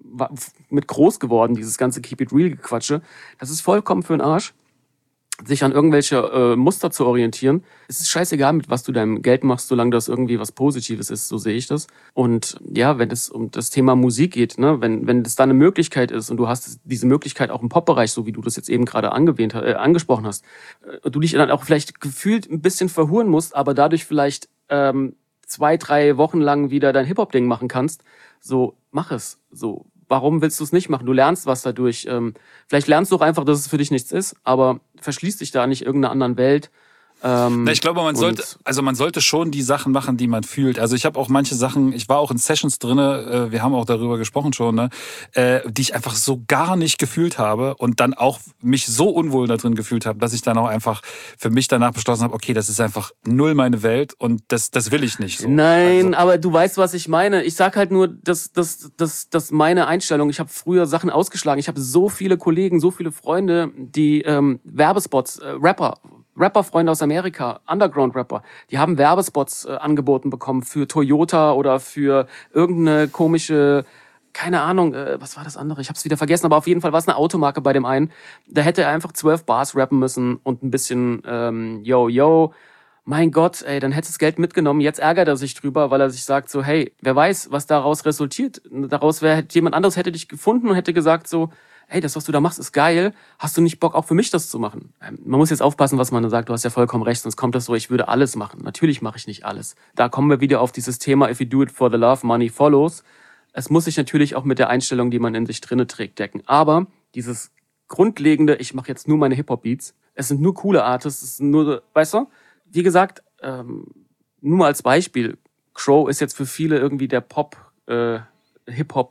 mit groß geworden, dieses ganze Keep-it-real-Gequatsche. Das ist vollkommen für den Arsch. Sich an irgendwelche äh, Muster zu orientieren. Es ist scheißegal, mit was du deinem Geld machst, solange das irgendwie was Positives ist, so sehe ich das. Und ja, wenn es um das Thema Musik geht, ne, wenn wenn das da eine Möglichkeit ist und du hast diese Möglichkeit auch im Pop-Bereich, so wie du das jetzt eben gerade angewähnt, äh, angesprochen hast, äh, du dich dann auch vielleicht gefühlt ein bisschen verhuren musst, aber dadurch vielleicht ähm, zwei, drei Wochen lang wieder dein Hip-Hop-Ding machen kannst, so mach es, so. Warum willst du es nicht machen? Du lernst was dadurch. Ähm, vielleicht lernst du auch einfach, dass es für dich nichts ist, aber verschließ dich da nicht irgendeiner anderen Welt. Ähm,
Na, ich glaube, man sollte, also man sollte schon die Sachen machen, die man fühlt. Also ich habe auch manche Sachen, ich war auch in Sessions drinne, äh, wir haben auch darüber gesprochen schon, ne, äh, die ich einfach so gar nicht gefühlt habe und dann auch mich so unwohl da drin gefühlt habe, dass ich dann auch einfach für mich danach beschlossen habe, okay, das ist einfach null meine Welt und das, das will ich nicht so.
Nein,
also.
Aber du weißt, was ich meine. Ich sag halt nur, dass das, das, das meine Einstellung. Ich habe früher Sachen ausgeschlagen. Ich habe so viele Kollegen, so viele Freunde, die ähm, Werbespots, äh, Rapper, Rapper-Freunde aus Amerika, Underground-Rapper, die haben Werbespots äh, angeboten bekommen für Toyota oder für irgendeine komische, keine Ahnung, äh, was war das andere? Ich hab's wieder vergessen, aber auf jeden Fall war es eine Automarke bei dem einen. Da hätte er einfach zwölf Bars rappen müssen und ein bisschen ähm, yo, yo. Mein Gott, ey, dann hätte das Geld mitgenommen. Jetzt ärgert er sich drüber, weil er sich sagt so, hey, wer weiß, was daraus resultiert. Daraus wäre, jemand anderes hätte dich gefunden und hätte gesagt so, hey, das, was du da machst, ist geil. Hast du nicht Bock, auch für mich das zu machen? Man muss jetzt aufpassen, was man da sagt. Du hast ja vollkommen recht, sonst kommt das so, ich würde alles machen. Natürlich mache ich nicht alles. Da kommen wir wieder auf dieses Thema, if you do it for the love, money follows. Es muss sich natürlich auch mit der Einstellung, die man in sich drinne trägt, decken. Aber dieses grundlegende, ich mache jetzt nur meine Hip-Hop-Beats, es sind nur coole Artists, es sind nur, weißt du? Wie gesagt, ähm, nur mal als Beispiel, Crow ist jetzt für viele irgendwie der Pop, äh, Hip-Hop,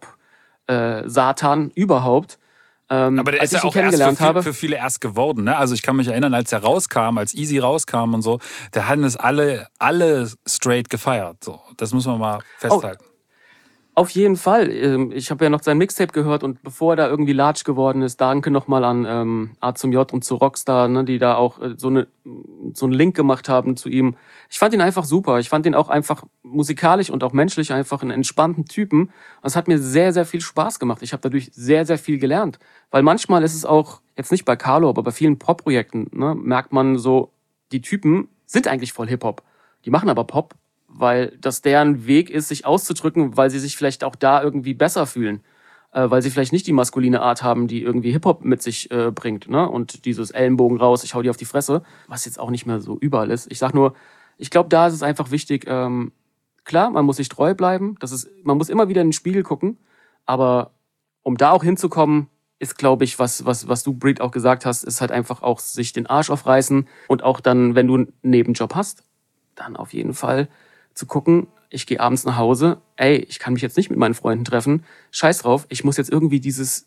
äh, Satan überhaupt. Ähm,
aber der
als
ist
ich
ja
ihn
auch erst
kennengelernt
für, viel,
habe,
für viele erst geworden, ne? Also ich kann mich erinnern, als er rauskam, als Easy rauskam und so, da hatten es alle, alle straight gefeiert. So, das muss man mal festhalten.
Oh. Auf jeden Fall. Ich habe ja noch sein Mixtape gehört und bevor er da irgendwie large geworden ist, danke nochmal an ähm, A zum J und zu Rockstar, ne, die da auch äh, so, eine, so einen Link gemacht haben zu ihm. Ich fand ihn einfach super. Ich fand ihn auch einfach musikalisch und auch menschlich einfach einen entspannten Typen. Es hat mir sehr, sehr viel Spaß gemacht. Ich habe dadurch sehr, sehr viel gelernt. Weil manchmal ist es auch, jetzt nicht bei Carlo, aber bei vielen Pop-Projekten, ne, merkt man so, die Typen sind eigentlich voll Hip-Hop. Die machen aber Pop, weil das deren Weg ist, sich auszudrücken, weil sie sich vielleicht auch da irgendwie besser fühlen. Äh, weil sie vielleicht nicht die maskuline Art haben, die irgendwie Hip-Hop mit sich äh, bringt. Ne? Und dieses Ellenbogen raus, ich hau dir auf die Fresse, was jetzt auch nicht mehr so überall ist. Ich sag nur, ich glaube, da ist es einfach wichtig, ähm, klar, man muss sich treu bleiben. Das ist, man muss immer wieder in den Spiegel gucken. Aber um da auch hinzukommen, ist, glaube ich, was, was, was du, Breed, auch gesagt hast, ist halt einfach auch sich den Arsch aufreißen und auch dann, wenn du einen Nebenjob hast, dann auf jeden Fall zu gucken, ich gehe abends nach Hause, ey, ich kann mich jetzt nicht mit meinen Freunden treffen, scheiß drauf, ich muss jetzt irgendwie dieses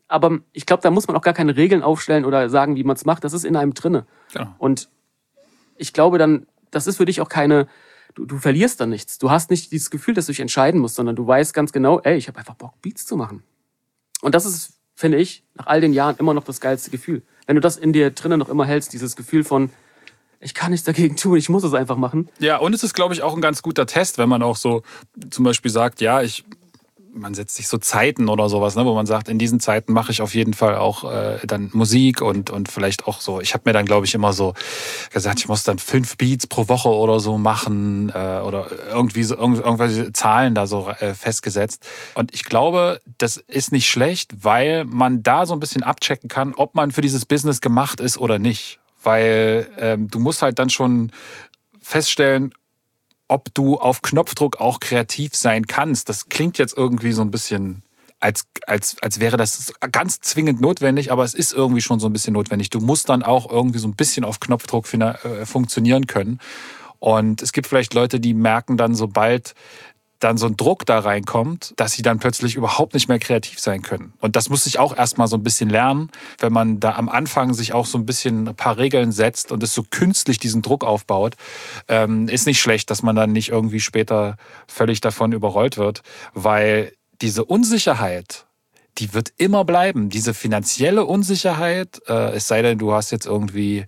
aber ich glaube, da muss man auch gar keine Regeln aufstellen oder sagen, wie man es macht. Das ist in einem drinne.
Ja.
Und ich glaube dann, das ist für dich auch keine, du, du verlierst dann nichts. Du hast nicht dieses Gefühl, dass du dich entscheiden musst, sondern du weißt ganz genau, ey, ich habe einfach Bock, Beats zu machen. Und das ist, finde ich, nach all den Jahren immer noch das geilste Gefühl. Wenn du das in dir drinnen noch immer hältst, dieses Gefühl von, ich kann nichts dagegen tun, ich muss es einfach machen.
Ja, und es ist, glaube ich, auch ein ganz guter Test, wenn man auch so zum Beispiel sagt, ja, ich, man setzt sich so Zeiten oder sowas, ne, wo man sagt, in diesen Zeiten mache ich auf jeden Fall auch äh, dann Musik und, und vielleicht auch so, ich habe mir dann, glaube ich, immer so gesagt, ich muss dann fünf Beats pro Woche oder so machen äh, oder irgendwie so irgendw- irgendwelche Zahlen da so äh, festgesetzt. Und ich glaube, das ist nicht schlecht, weil man da so ein bisschen abchecken kann, ob man für dieses Business gemacht ist oder nicht. Weil ähm, du musst halt dann schon feststellen, ob du auf Knopfdruck auch kreativ sein kannst. Das klingt jetzt irgendwie so ein bisschen, als, als, als wäre das ganz zwingend notwendig, aber es ist irgendwie schon so ein bisschen notwendig. Du musst dann auch irgendwie so ein bisschen auf Knopfdruck fina- äh, funktionieren können. Und es gibt vielleicht Leute, die merken dann, sobald dann so ein Druck da reinkommt, dass sie dann plötzlich überhaupt nicht mehr kreativ sein können. Und das muss ich auch erstmal so ein bisschen lernen, wenn man da am Anfang sich auch so ein bisschen ein paar Regeln setzt und es so künstlich diesen Druck aufbaut, ähm, ist nicht schlecht, dass man dann nicht irgendwie später völlig davon überrollt wird, weil diese Unsicherheit, die wird immer bleiben. Diese finanzielle Unsicherheit, äh, es sei denn, du hast jetzt irgendwie...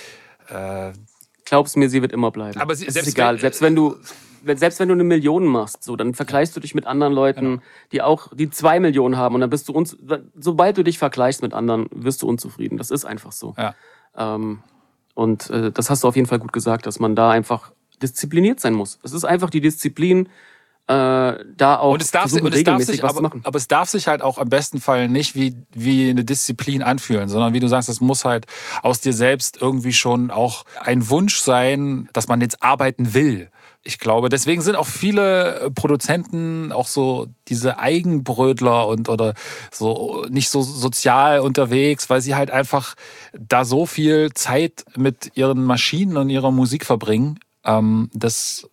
Äh,
Glaub's mir, sie wird immer bleiben.
Aber sie,
es
selbst
ist egal,
wenn,
selbst wenn du... Selbst wenn du eine Million machst, so, dann vergleichst du dich mit anderen Leuten, genau. die auch, die zwei Millionen haben und dann bist du uns, sobald du dich vergleichst mit anderen, wirst du unzufrieden. Das ist einfach so.
Ja.
Ähm, und äh, das hast du auf jeden Fall gut gesagt, dass man da einfach diszipliniert sein muss. Es ist einfach die Disziplin, äh, da auch
und es darf,
versuchen,
und es darf
regelmäßig
sich,
was
aber,
zu machen.
aber es darf sich halt auch am besten Fall nicht wie, wie eine Disziplin anfühlen, sondern wie du sagst, es muss halt aus dir selbst irgendwie schon auch ein Wunsch sein, dass man jetzt arbeiten will. Ich glaube, deswegen sind auch viele Produzenten auch so diese Eigenbrötler und oder so nicht so sozial unterwegs, weil sie halt einfach da so viel Zeit mit ihren Maschinen und ihrer Musik verbringen, ähm, dass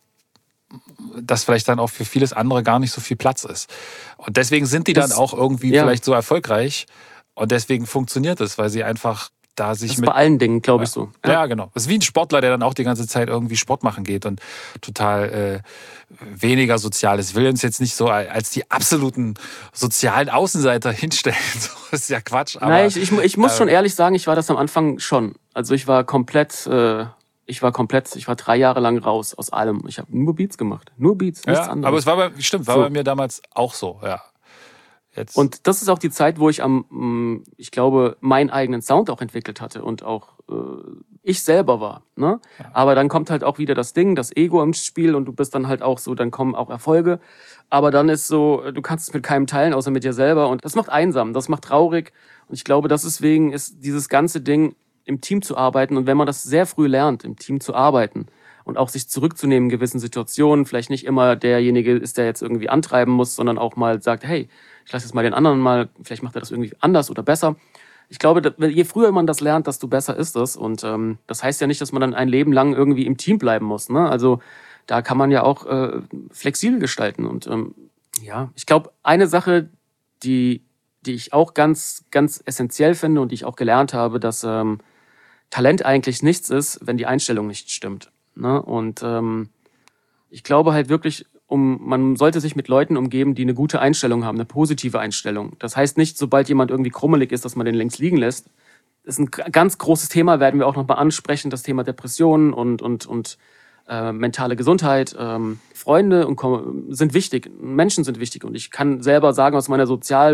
dass vielleicht dann auch für vieles andere gar nicht so viel Platz ist. Und deswegen sind die dann
das,
auch irgendwie ja. vielleicht so erfolgreich und deswegen funktioniert es, weil sie einfach da sich
das ist
mit...
bei allen Dingen, glaube
ja.
ich, so.
Ja. ja, genau. Das ist wie ein Sportler, der dann auch die ganze Zeit irgendwie Sport machen geht und total äh, weniger sozial ist. Ich will uns jetzt nicht so als die absoluten sozialen Außenseiter hinstellen. Das ist ja Quatsch. Aber,
Nein, ich, ich, ich muss
äh,
schon ehrlich sagen, ich war das am Anfang schon. Also ich war komplett... Äh, Ich war komplett, ich war drei Jahre lang raus aus allem. Ich habe nur Beats gemacht. Nur Beats, nichts
ja,
anderes.
aber es war bei, stimmt, war
so.
bei mir damals auch so, ja. Jetzt.
Und das ist auch die Zeit, wo ich am, ich glaube, meinen eigenen Sound auch entwickelt hatte und auch äh, ich selber war. Ne?
Ja.
Aber dann kommt halt auch wieder das Ding, das Ego im Spiel und du bist dann halt auch so, dann kommen auch Erfolge. Aber dann ist so, du kannst es mit keinem teilen, außer mit dir selber. Und das macht einsam, das macht traurig. Und ich glaube, deswegen ist dieses ganze Ding, im Team zu arbeiten. Und wenn man das sehr früh lernt, im Team zu arbeiten und auch sich zurückzunehmen in gewissen Situationen, vielleicht nicht immer derjenige ist, der jetzt irgendwie antreiben muss, sondern auch mal sagt, hey, ich lasse jetzt mal den anderen mal, vielleicht macht er das irgendwie anders oder besser. Ich glaube, je früher man das lernt, desto besser ist es. Und ähm, das heißt ja nicht, dass man dann ein Leben lang irgendwie im Team bleiben muss. Ne? Also da kann man ja auch äh, flexibel gestalten. Und ähm, ja, ich glaube, eine Sache, die, die ich auch ganz, ganz essentiell finde und die ich auch gelernt habe, dass ähm, Talent eigentlich nichts ist, wenn die Einstellung nicht stimmt. Ne? Und ähm, ich glaube halt wirklich, um, man sollte sich mit Leuten umgeben, die eine gute Einstellung haben, eine positive Einstellung. Das heißt nicht, sobald jemand irgendwie krummelig ist, dass man den links liegen lässt. Das ist ein ganz großes Thema, werden wir auch noch mal ansprechen, das Thema Depressionen und, und, und äh, mentale Gesundheit. Ähm, Freunde und, sind wichtig, Menschen sind wichtig. Und ich kann selber sagen, aus meiner Sozial...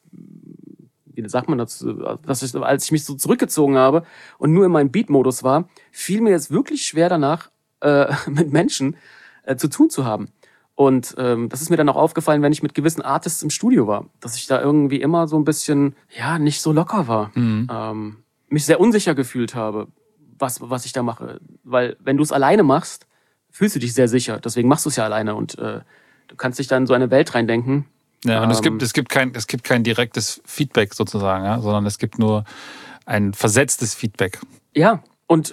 wie sagt man dazu, dass ich, als ich mich so zurückgezogen habe und nur in meinem Beat-Modus war, fiel mir jetzt wirklich schwer danach, äh, mit Menschen äh, zu tun zu haben. Und ähm, das ist mir dann auch aufgefallen, wenn ich mit gewissen Artists im Studio war, dass ich da irgendwie immer so ein bisschen, ja, nicht so locker war. Mhm. Ähm, mich sehr unsicher gefühlt habe, was, was ich da mache. Weil wenn du es alleine machst, fühlst du dich sehr sicher. Deswegen machst du es ja alleine und äh, du kannst dich da in so eine Welt reindenken.
Ja, und
ähm,
es gibt, es gibt kein, es gibt kein direktes Feedback sozusagen, ja, sondern es gibt nur ein versetztes Feedback.
Ja, und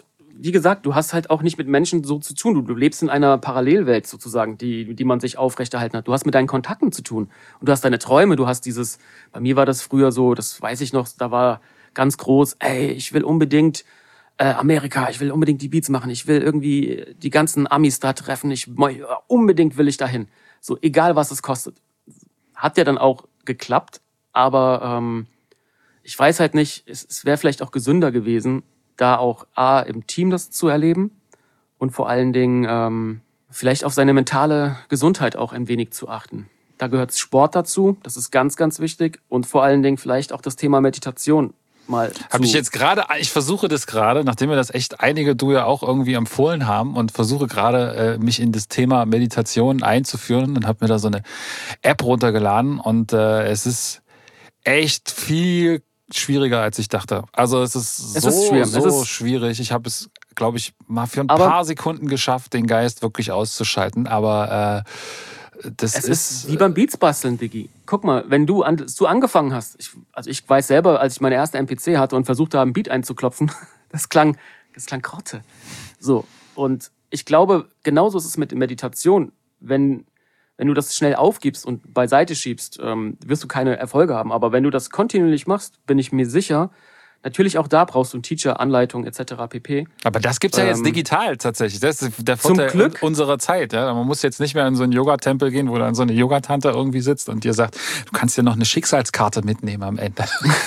wie gesagt, du hast halt auch nicht mit Menschen so zu tun. Du, du lebst in einer Parallelwelt sozusagen, die, die man sich aufrechterhalten hat. Du hast mit deinen Kontakten zu tun. Und du hast deine Träume, du hast dieses, bei mir war das früher so, das weiß ich noch, da war ganz groß, ey, ich will unbedingt äh, Amerika, ich will unbedingt die Beats machen, ich will irgendwie die ganzen Amis da treffen, ich unbedingt will ich dahin. So, egal was es kostet. Hat ja dann auch geklappt, aber ähm, ich weiß halt nicht, es, es wäre vielleicht auch gesünder gewesen, da auch A, im Team das zu erleben und vor allen Dingen ähm, vielleicht auf seine mentale Gesundheit auch ein wenig zu achten. Da gehört Sport dazu, das ist ganz, ganz wichtig und vor allen Dingen vielleicht auch das Thema Meditation mal.
Habe ich jetzt gerade, ich versuche das gerade, nachdem wir das echt einige du ja auch irgendwie empfohlen haben und versuche gerade äh, mich in das Thema Meditation einzuführen und habe mir da so eine App runtergeladen und äh, es ist echt viel schwieriger, als ich dachte. Also es ist so,
es ist schwer.
so
es ist
schwierig. Ich habe es, glaube ich, mal für ein
aber
paar Sekunden geschafft, den Geist wirklich auszuschalten, aber äh, das
es
ist...
ist wie beim Beats basteln, Diggi. Guck mal, wenn du, an, du angefangen hast, ich, also ich weiß selber, als ich meine erste M P C hatte und versucht habe, einen Beat einzuklopfen, das klang, das klang Grotte. So, und ich glaube, genauso ist es mit Meditation. Wenn, wenn du das schnell aufgibst und beiseite schiebst, ähm, wirst du keine Erfolge haben. Aber wenn du das kontinuierlich machst, bin ich mir sicher, natürlich auch da brauchst du einen Teacher, Anleitung et cetera pp.
Aber das gibt's ja jetzt
Ähm,
digital tatsächlich. Das ist der
zum
Vorteil
Glück.
unserer Zeit. Ja? Man muss jetzt nicht mehr in so einen Yogatempel gehen, wo dann so eine Yogatante irgendwie sitzt und dir sagt, du kannst dir noch eine Schicksalskarte mitnehmen am Ende.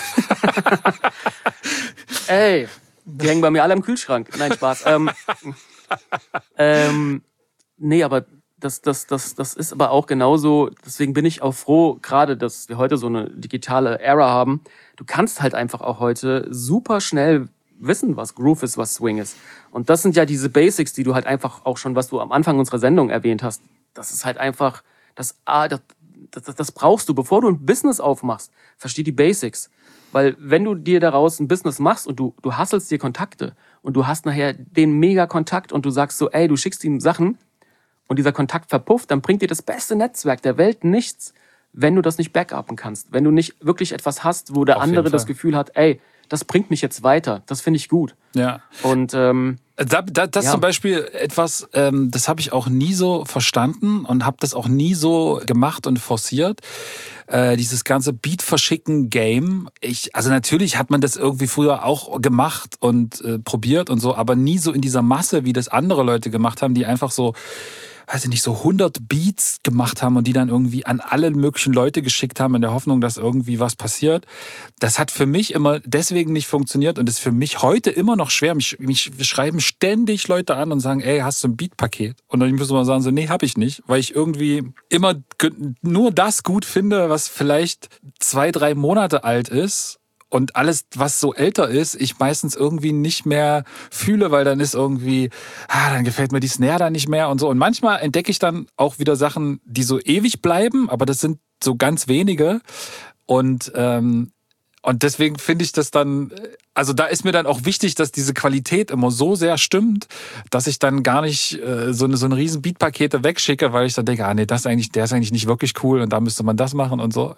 Ey, die hängen bei mir alle im Kühlschrank. Nein, Spaß. ähm, ähm, nee, aber das, das, das, das ist aber auch genauso, deswegen bin ich auch froh, gerade, dass wir heute so eine digitale Ära haben. Du kannst halt einfach auch heute super schnell wissen, was Groove ist, was Swing ist. Und das sind ja diese Basics, die du halt einfach auch schon, was du am Anfang unserer Sendung erwähnt hast. Das ist halt einfach, das, ah, das, das, das brauchst du, bevor du ein Business aufmachst. Versteh die Basics. Weil wenn du dir daraus ein Business machst und du, du hasselst dir Kontakte und du hast nachher den Mega-Kontakt und du sagst so, ey, du schickst ihm Sachen und dieser Kontakt verpufft, dann bringt dir das beste Netzwerk der Welt nichts, wenn du das nicht backupen kannst. Wenn du nicht wirklich etwas hast, wo der
Auf jeden
andere das
Fall.
Gefühl hat, ey, das bringt mich jetzt weiter. Das finde ich gut.
Ja.
Und ähm,
Da, da, das
Ja.
zum Beispiel etwas, ähm, das habe ich auch nie so verstanden und habe das auch nie so gemacht und forciert. Äh, dieses ganze Beat-Verschicken-Game. Ich, also natürlich hat man das irgendwie früher auch gemacht und äh, probiert und so, aber nie so in dieser Masse, wie das andere Leute gemacht haben, die einfach so, weiß ich nicht, so hundert Beats gemacht haben und die dann irgendwie an alle möglichen Leute geschickt haben in der Hoffnung, dass irgendwie was passiert. Das hat für mich immer deswegen nicht funktioniert und ist für mich heute immer noch schwer. Mich, mich schreiben ständig Leute an und sagen, ey, hast du ein Beatpaket? Und dann muss man sagen, so, nee, hab ich nicht, weil ich irgendwie immer nur das gut finde, was vielleicht zwei, drei Monate alt ist. Und alles, was so älter ist, ich meistens irgendwie nicht mehr fühle, weil dann ist irgendwie, ah, dann gefällt mir die Snare da nicht mehr und so. Und manchmal entdecke ich dann auch wieder Sachen, die so ewig bleiben, aber das sind so ganz wenige. Und, ähm, und deswegen finde ich das dann, also da ist mir dann auch wichtig, dass diese Qualität immer so sehr stimmt, dass ich dann gar nicht äh, so eine, so eine riesen Beatpakete wegschicke, weil ich dann denke, ah nee, das ist eigentlich, der ist eigentlich nicht wirklich cool und da müsste man das machen und so.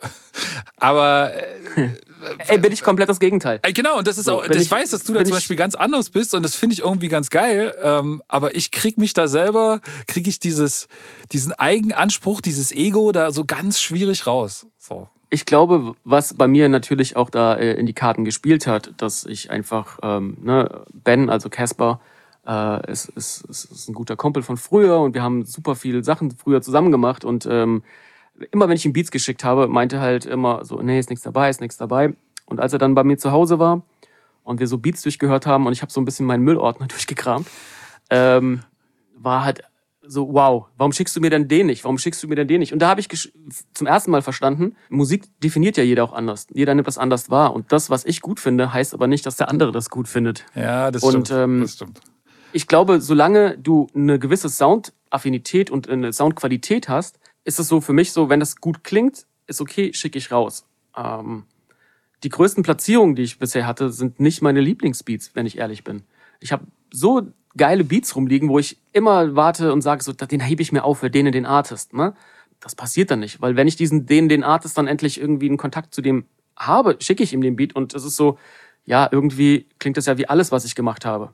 Aber äh,
ey, bin ich komplett das Gegenteil.
Äh, Genau, und das ist
So,
auch,
bin
ich,
ich-
weiß, dass du da
bin
zum
ich-
Beispiel ganz anders bist und das finde ich irgendwie ganz geil, ähm, aber ich krieg mich da selber, krieg ich dieses, diesen Eigenanspruch, dieses Ego da so ganz schwierig raus. So.
Ich glaube, was bei mir natürlich auch da äh, in die Karten gespielt hat, dass ich einfach, ähm, ne, Ben, also Casper, äh, ist, ist, ist, ist ein guter Kumpel von früher und wir haben super viele Sachen früher zusammen gemacht und ähm, immer wenn ich ihm Beats geschickt habe, meinte halt immer so, nee, ist nichts dabei, ist nichts dabei. Und als er dann bei mir zu Hause war und wir so Beats durchgehört haben und ich habe so ein bisschen meinen Müllordner durchgekramt, ähm, war halt so, wow, warum schickst du mir denn den nicht? Warum schickst du mir denn den nicht? Und da habe ich gesch- zum ersten Mal verstanden, Musik definiert ja jeder auch anders. Jeder nimmt das anders wahr. Und das, was ich gut finde, heißt aber nicht, dass der andere das gut findet.
Ja, das
Und,
stimmt.
ähm,
das stimmt.
Ich glaube, solange du eine gewisse Soundaffinität und eine Soundqualität hast, ist es so für mich so, wenn das gut klingt, ist okay, schicke ich raus. Ähm, die größten Platzierungen, die ich bisher hatte, sind nicht meine Lieblingsbeats, wenn ich ehrlich bin. Ich habe so geile Beats rumliegen, wo ich immer warte und sage, so, den hebe ich mir auf für den und den Artist. Ne? Das passiert dann nicht, weil wenn ich diesen den den Artist dann endlich irgendwie einen Kontakt zu dem habe, schicke ich ihm den Beat und es ist so, ja, irgendwie klingt das ja wie alles, was ich gemacht habe.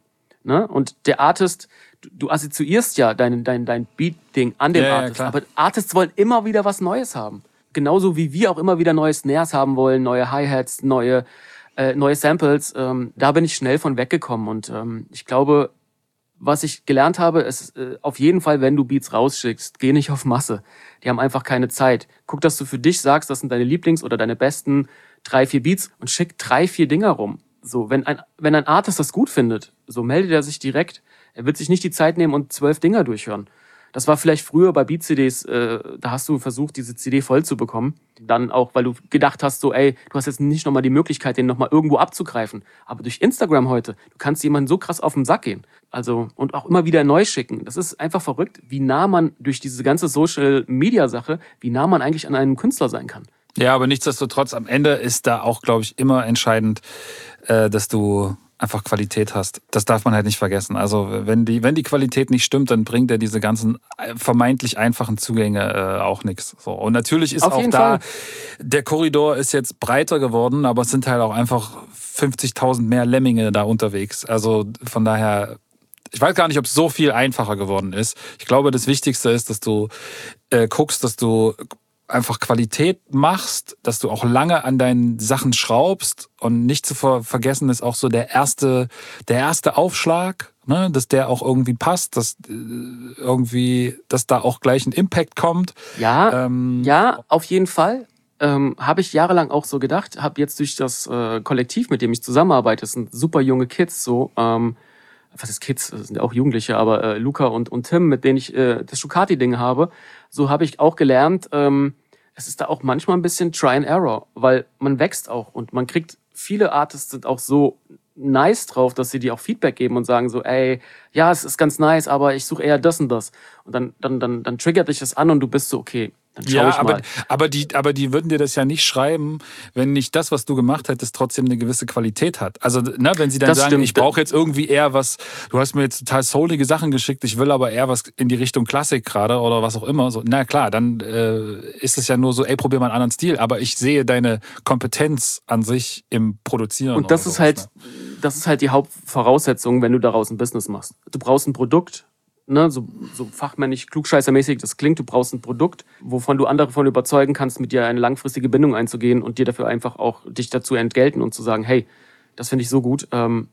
Ne? Und der Artist, du, du assoziierst ja dein, dein, dein Beat-Ding an den
Ja, ja,
Artist.
klar.
Aber Artists wollen immer wieder was Neues haben. Genauso wie wir auch immer wieder neue Snares haben wollen, neue Hi-Hats, neue, äh, neue Samples. Ähm, da bin ich schnell von weggekommen. Und ähm, ich glaube, was ich gelernt habe, ist äh, auf jeden Fall, wenn du Beats rausschickst, geh nicht auf Masse. Die haben einfach keine Zeit. Guck, dass du für dich sagst, das sind deine Lieblings- oder deine besten drei, vier Beats und schick drei, vier Dinger rum. So, wenn ein, wenn ein Artist das gut findet, so meldet er sich direkt. Er wird sich nicht die Zeit nehmen und zwölf Dinger durchhören. Das war vielleicht früher bei Beat-C Ds, äh, da hast du versucht, diese C D voll zu bekommen. Dann auch, weil du gedacht hast, so, ey, du hast jetzt nicht nochmal die Möglichkeit, den nochmal irgendwo abzugreifen. Aber durch Instagram heute, du kannst jemanden so krass auf den Sack gehen. Also, und auch immer wieder neu schicken. Das ist einfach verrückt, wie nah man durch diese ganze Social-Media-Sache, wie nah man eigentlich an einem Künstler sein kann.
Ja, aber nichtsdestotrotz, am Ende ist da auch, glaube ich, immer entscheidend, äh, dass du einfach Qualität hast. Das darf man halt nicht vergessen. Also wenn die, wenn die Qualität nicht stimmt, dann bringt ja diese ganzen vermeintlich einfachen Zugänge äh, auch nichts. So. Und natürlich ist
Auf
auch
jeden
da,
Fall.
der Korridor ist jetzt breiter geworden, aber es sind halt auch einfach fünfzigtausend mehr Lemminge da unterwegs. Also von daher, ich weiß gar nicht, ob es so viel einfacher geworden ist. Ich glaube, das Wichtigste ist, dass du äh, guckst, dass du einfach Qualität machst, dass du auch lange an deinen Sachen schraubst und nicht zu ver- vergessen ist auch so der erste, der erste Aufschlag, ne, dass der auch irgendwie passt, dass äh, irgendwie, dass da auch gleich ein Impact kommt.
Ja,
Ähm,
ja, auf jeden Fall. Ähm, habe ich jahrelang auch so gedacht. Habe jetzt durch das äh, Kollektiv, mit dem ich zusammenarbeite, das sind super junge Kids, so, ähm, was ist Kids, das sind ja auch Jugendliche, aber äh, Luca und, und Tim, mit denen ich äh, das Schucati-Ding habe, so habe ich auch gelernt, ähm, es ist da auch manchmal ein bisschen Try and Error, weil man wächst auch und man kriegt, viele Artists sind auch so nice drauf, dass sie dir auch Feedback geben und sagen so, ey, ja, es ist ganz nice, aber ich suche eher das und das. Und dann, dann, dann, dann triggert dich das an und du bist so, okay, dann schau
Ja,
ich
aber,
mal.
aber, die, aber die würden dir das ja nicht schreiben, wenn nicht das, was du gemacht hättest, trotzdem eine gewisse Qualität hat. Also, ne, wenn sie dann
Das
sagen,
stimmt.
ich brauche jetzt irgendwie eher was, du hast mir jetzt total soulige Sachen geschickt, ich will aber eher was in die Richtung Klassik gerade oder was auch immer. So, na klar, dann äh, ist es ja nur so, ey, probier mal einen anderen Stil. Aber ich sehe deine Kompetenz an sich im Produzieren.
Und das
oder
ist
sowas,
halt,
ne?
das ist halt die Hauptvoraussetzung, wenn du daraus ein Business machst. Du brauchst ein Produkt, ne, so, so fachmännisch, klugscheißermäßig das klingt, du brauchst ein Produkt, wovon du andere von überzeugen kannst, mit dir eine langfristige Bindung einzugehen und dir dafür einfach auch dich dazu entgelten und zu sagen, hey, das finde ich so gut. Ähm,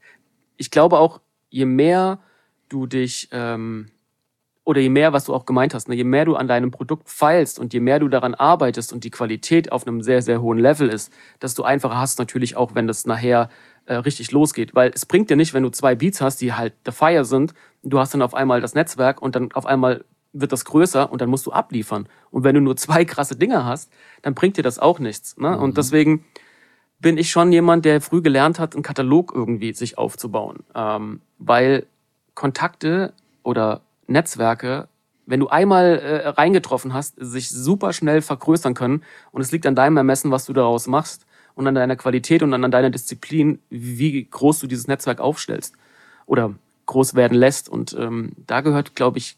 ich glaube auch, je mehr du dich, ähm, oder je mehr, was du auch gemeint hast, ne, je mehr du an deinem Produkt feilst und je mehr du daran arbeitest und die Qualität auf einem sehr, sehr hohen Level ist, desto einfacher hast du natürlich auch, wenn das nachher äh, richtig losgeht. Weil es bringt dir nicht, wenn du zwei Beats hast, die halt the fire sind, du hast dann auf einmal das Netzwerk und dann auf einmal wird das größer und dann musst du abliefern. Und wenn du nur zwei krasse Dinger hast, dann bringt dir das auch nichts. Ne? Mhm. Und deswegen bin ich schon jemand, der früh gelernt hat, einen Katalog irgendwie sich aufzubauen. Ähm, weil Kontakte oder Netzwerke, wenn du einmal äh, reingetroffen hast, sich super schnell vergrößern können. Und es liegt an deinem Ermessen, was du daraus machst und an deiner Qualität und an deiner Disziplin, wie groß du dieses Netzwerk aufstellst oder groß werden lässt. Und ähm, da gehört, glaube ich,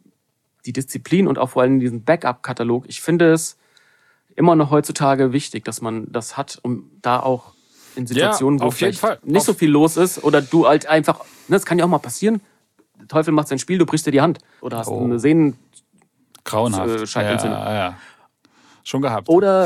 die Disziplin und auch vor allem diesen Backup-Katalog. Ich finde es immer noch heutzutage wichtig, dass man das hat, um da auch in Situationen,
Ja,
wo
auf jeden
vielleicht
Fall.
nicht
Auf
so viel los ist oder du halt einfach, ne, das kann ja auch mal passieren, der Teufel macht sein Spiel, du brichst dir die Hand oder hast
Oh.
eine Sehnen
Grauenhaft.
äh, Scheidentzündung.
Ja, ja. Schon gehabt.
Oder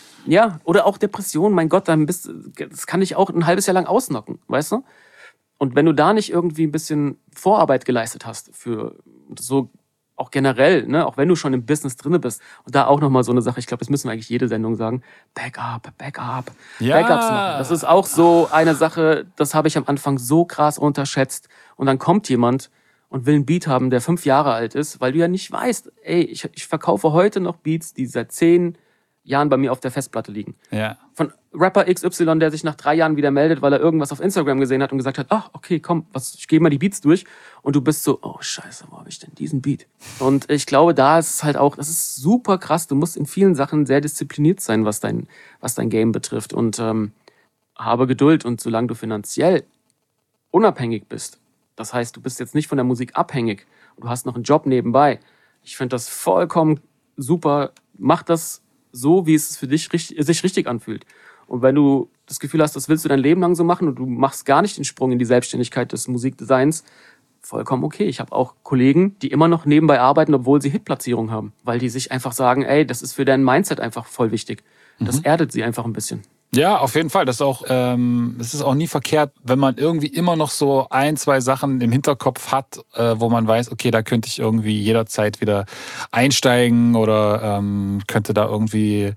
ja, oder auch Depression, mein Gott, dann bist das kann dich auch ein halbes Jahr lang ausnocken, weißt du? Und wenn du da nicht irgendwie ein bisschen Vorarbeit geleistet hast für so auch generell, ne, auch wenn du schon im Business drinne bist und da auch nochmal so eine Sache, ich glaube, das müssen wir eigentlich jede Sendung sagen, Backup, Backup,
Ja.
Backups machen. Das ist auch so eine Sache, das habe ich am Anfang so krass unterschätzt und dann kommt jemand und will einen Beat haben, der fünf Jahre alt ist, weil du ja nicht weißt, ey, ich, ich verkaufe heute noch Beats, die seit zehn Jahren bei mir auf der Festplatte liegen.
Ja.
Von Rapper X Y, der sich nach drei Jahren wieder meldet, weil er irgendwas auf Instagram gesehen hat und gesagt hat, ach, okay, komm, was, ich gehe mal die Beats durch. Und du bist so, oh scheiße, wo habe ich denn diesen Beat? Und ich glaube, da ist es halt auch, das ist super krass. Du musst in vielen Sachen sehr diszipliniert sein, was dein, was dein Game betrifft. Und ähm, habe Geduld. Und solange du finanziell unabhängig bist, das heißt, du bist jetzt nicht von der Musik abhängig und du hast noch einen Job nebenbei. Ich finde das vollkommen super. Mach das so, wie es für dich richtig, sich richtig anfühlt. Und wenn du das Gefühl hast, das willst du dein Leben lang so machen und du machst gar nicht den Sprung in die Selbstständigkeit des Musikdesigns, vollkommen okay. Ich habe auch Kollegen, die immer noch nebenbei arbeiten, obwohl sie Hitplatzierung haben, weil die sich einfach sagen, ey, das ist für dein Mindset einfach voll wichtig. Das mhm. erdet sie einfach ein bisschen.
Ja, auf jeden Fall. Das ist auch, ähm, das ist auch nie verkehrt, wenn man irgendwie immer noch so ein, zwei Sachen im Hinterkopf hat, äh, wo man weiß, okay, da könnte ich irgendwie jederzeit wieder einsteigen oder ähm, könnte da irgendwie,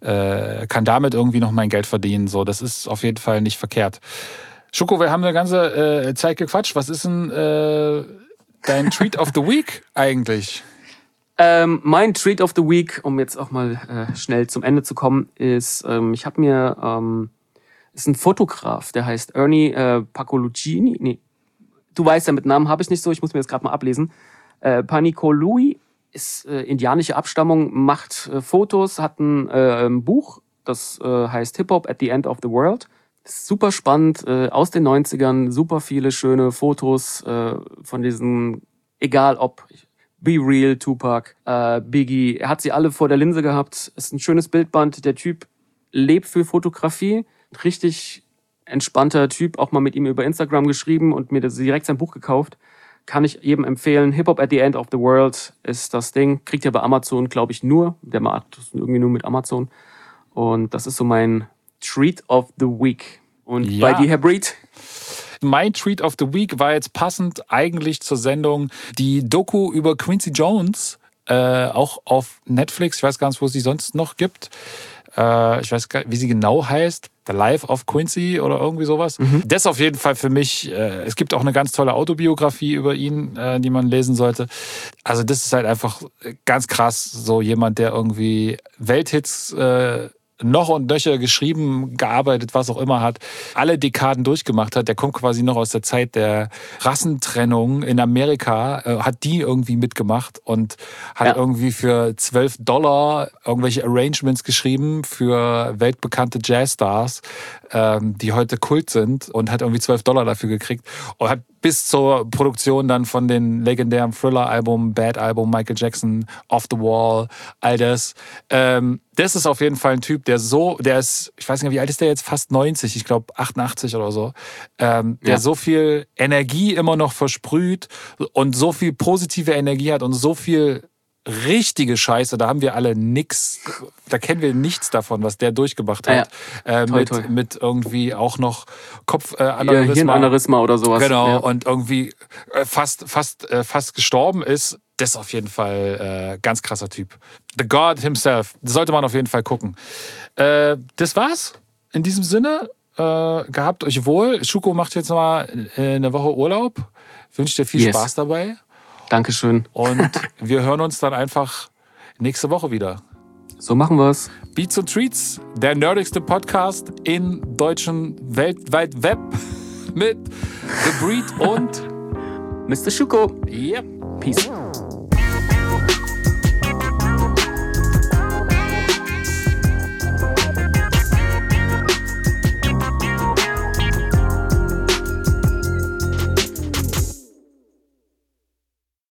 äh, kann damit irgendwie noch mein Geld verdienen. So, das ist auf jeden Fall nicht verkehrt. Schuko, wir haben eine ganze äh, Zeit gequatscht. Was ist denn äh, dein Treat of the Week eigentlich?
Ähm, mein Treat of the Week, um jetzt auch mal äh, schnell zum Ende zu kommen, ist, ähm, ich habe mir, ähm, ist ein Fotograf, der heißt Ernie äh, Pacoluccini. Nee, du weißt ja, mit Namen habe ich nicht so, ich muss mir das gerade mal ablesen. Äh, Panicolui ist äh, indianische Abstammung, macht äh, Fotos, hat ein, äh, ein Buch, das äh, heißt Hip-Hop at the End of the World. Ist super spannend, äh, aus den neunzigern, super viele schöne Fotos äh, von diesen, egal ob Be Real, Tupac, äh, Biggie, er hat sie alle vor der Linse gehabt. Ist ein schönes Bildband. Der Typ lebt für Fotografie. Richtig entspannter Typ. Auch mal mit ihm über Instagram geschrieben und mir direkt sein Buch gekauft. Kann ich jedem empfehlen. Hip-Hop at the End of the World ist das Ding. Kriegt ihr bei Amazon, glaube ich, nur. Der macht das irgendwie nur mit Amazon. Und das ist so mein Treat of the Week. Und ja. Bei dir, Herr Breed?
Mein Treat of the Week war jetzt passend eigentlich zur Sendung die Doku über Quincy Jones, äh, auch auf Netflix. Ich weiß gar nicht, wo es sie sonst noch gibt. Äh, ich weiß gar nicht, wie sie genau heißt. The Life of Quincy oder irgendwie sowas. Mhm. Das auf jeden Fall für mich. Äh, es gibt auch eine ganz tolle Autobiografie über ihn, äh, die man lesen sollte. Also das ist halt einfach ganz krass. So jemand, der irgendwie Welthits äh, noch und nöcher geschrieben, gearbeitet, was auch immer hat, alle Dekaden durchgemacht hat. Der kommt quasi noch aus der Zeit der Rassentrennung in Amerika, äh, hat die irgendwie mitgemacht und hat ja. irgendwie für zwölf Dollar irgendwelche Arrangements geschrieben für weltbekannte Jazzstars, ähm, die heute Kult sind, und hat irgendwie zwölf Dollar dafür gekriegt und hat bis zur Produktion dann von den legendären Thriller-Album, Bad-Album, Michael Jackson, Off the Wall, all das. Ähm, das ist auf jeden Fall ein Typ, der so, der ist, ich weiß nicht, wie alt ist der jetzt? Fast neunzig, ich glaube achtundachtzig oder so, ähm, der ja. so viel Energie immer noch versprüht und so viel positive Energie hat und so viel richtige Scheiße, da haben wir alle nix, da kennen wir nichts davon, was der durchgemacht hat. Ja, ja. Äh, toi, mit, toi. mit irgendwie auch noch Kopfaneurysma.
Äh, Hirnaneurysma oder sowas.
Genau,
ja.
und irgendwie äh, fast, fast, äh, fast gestorben ist. Das ist auf jeden Fall äh, ganz krasser Typ. The God himself. Das sollte man auf jeden Fall gucken. Äh, das war's. In diesem Sinne, äh, gehabt euch wohl. Schuko macht jetzt mal äh, eine Woche Urlaub. Ich wünsche dir viel yes. Spaß dabei.
Dankeschön.
Und wir hören uns dann einfach nächste Woche wieder.
So machen wir's.
Beats und Treats, der nerdigste Podcast im deutschen weltweit Web mit The Breed und
Mister Schuko.
Yep.
Peace.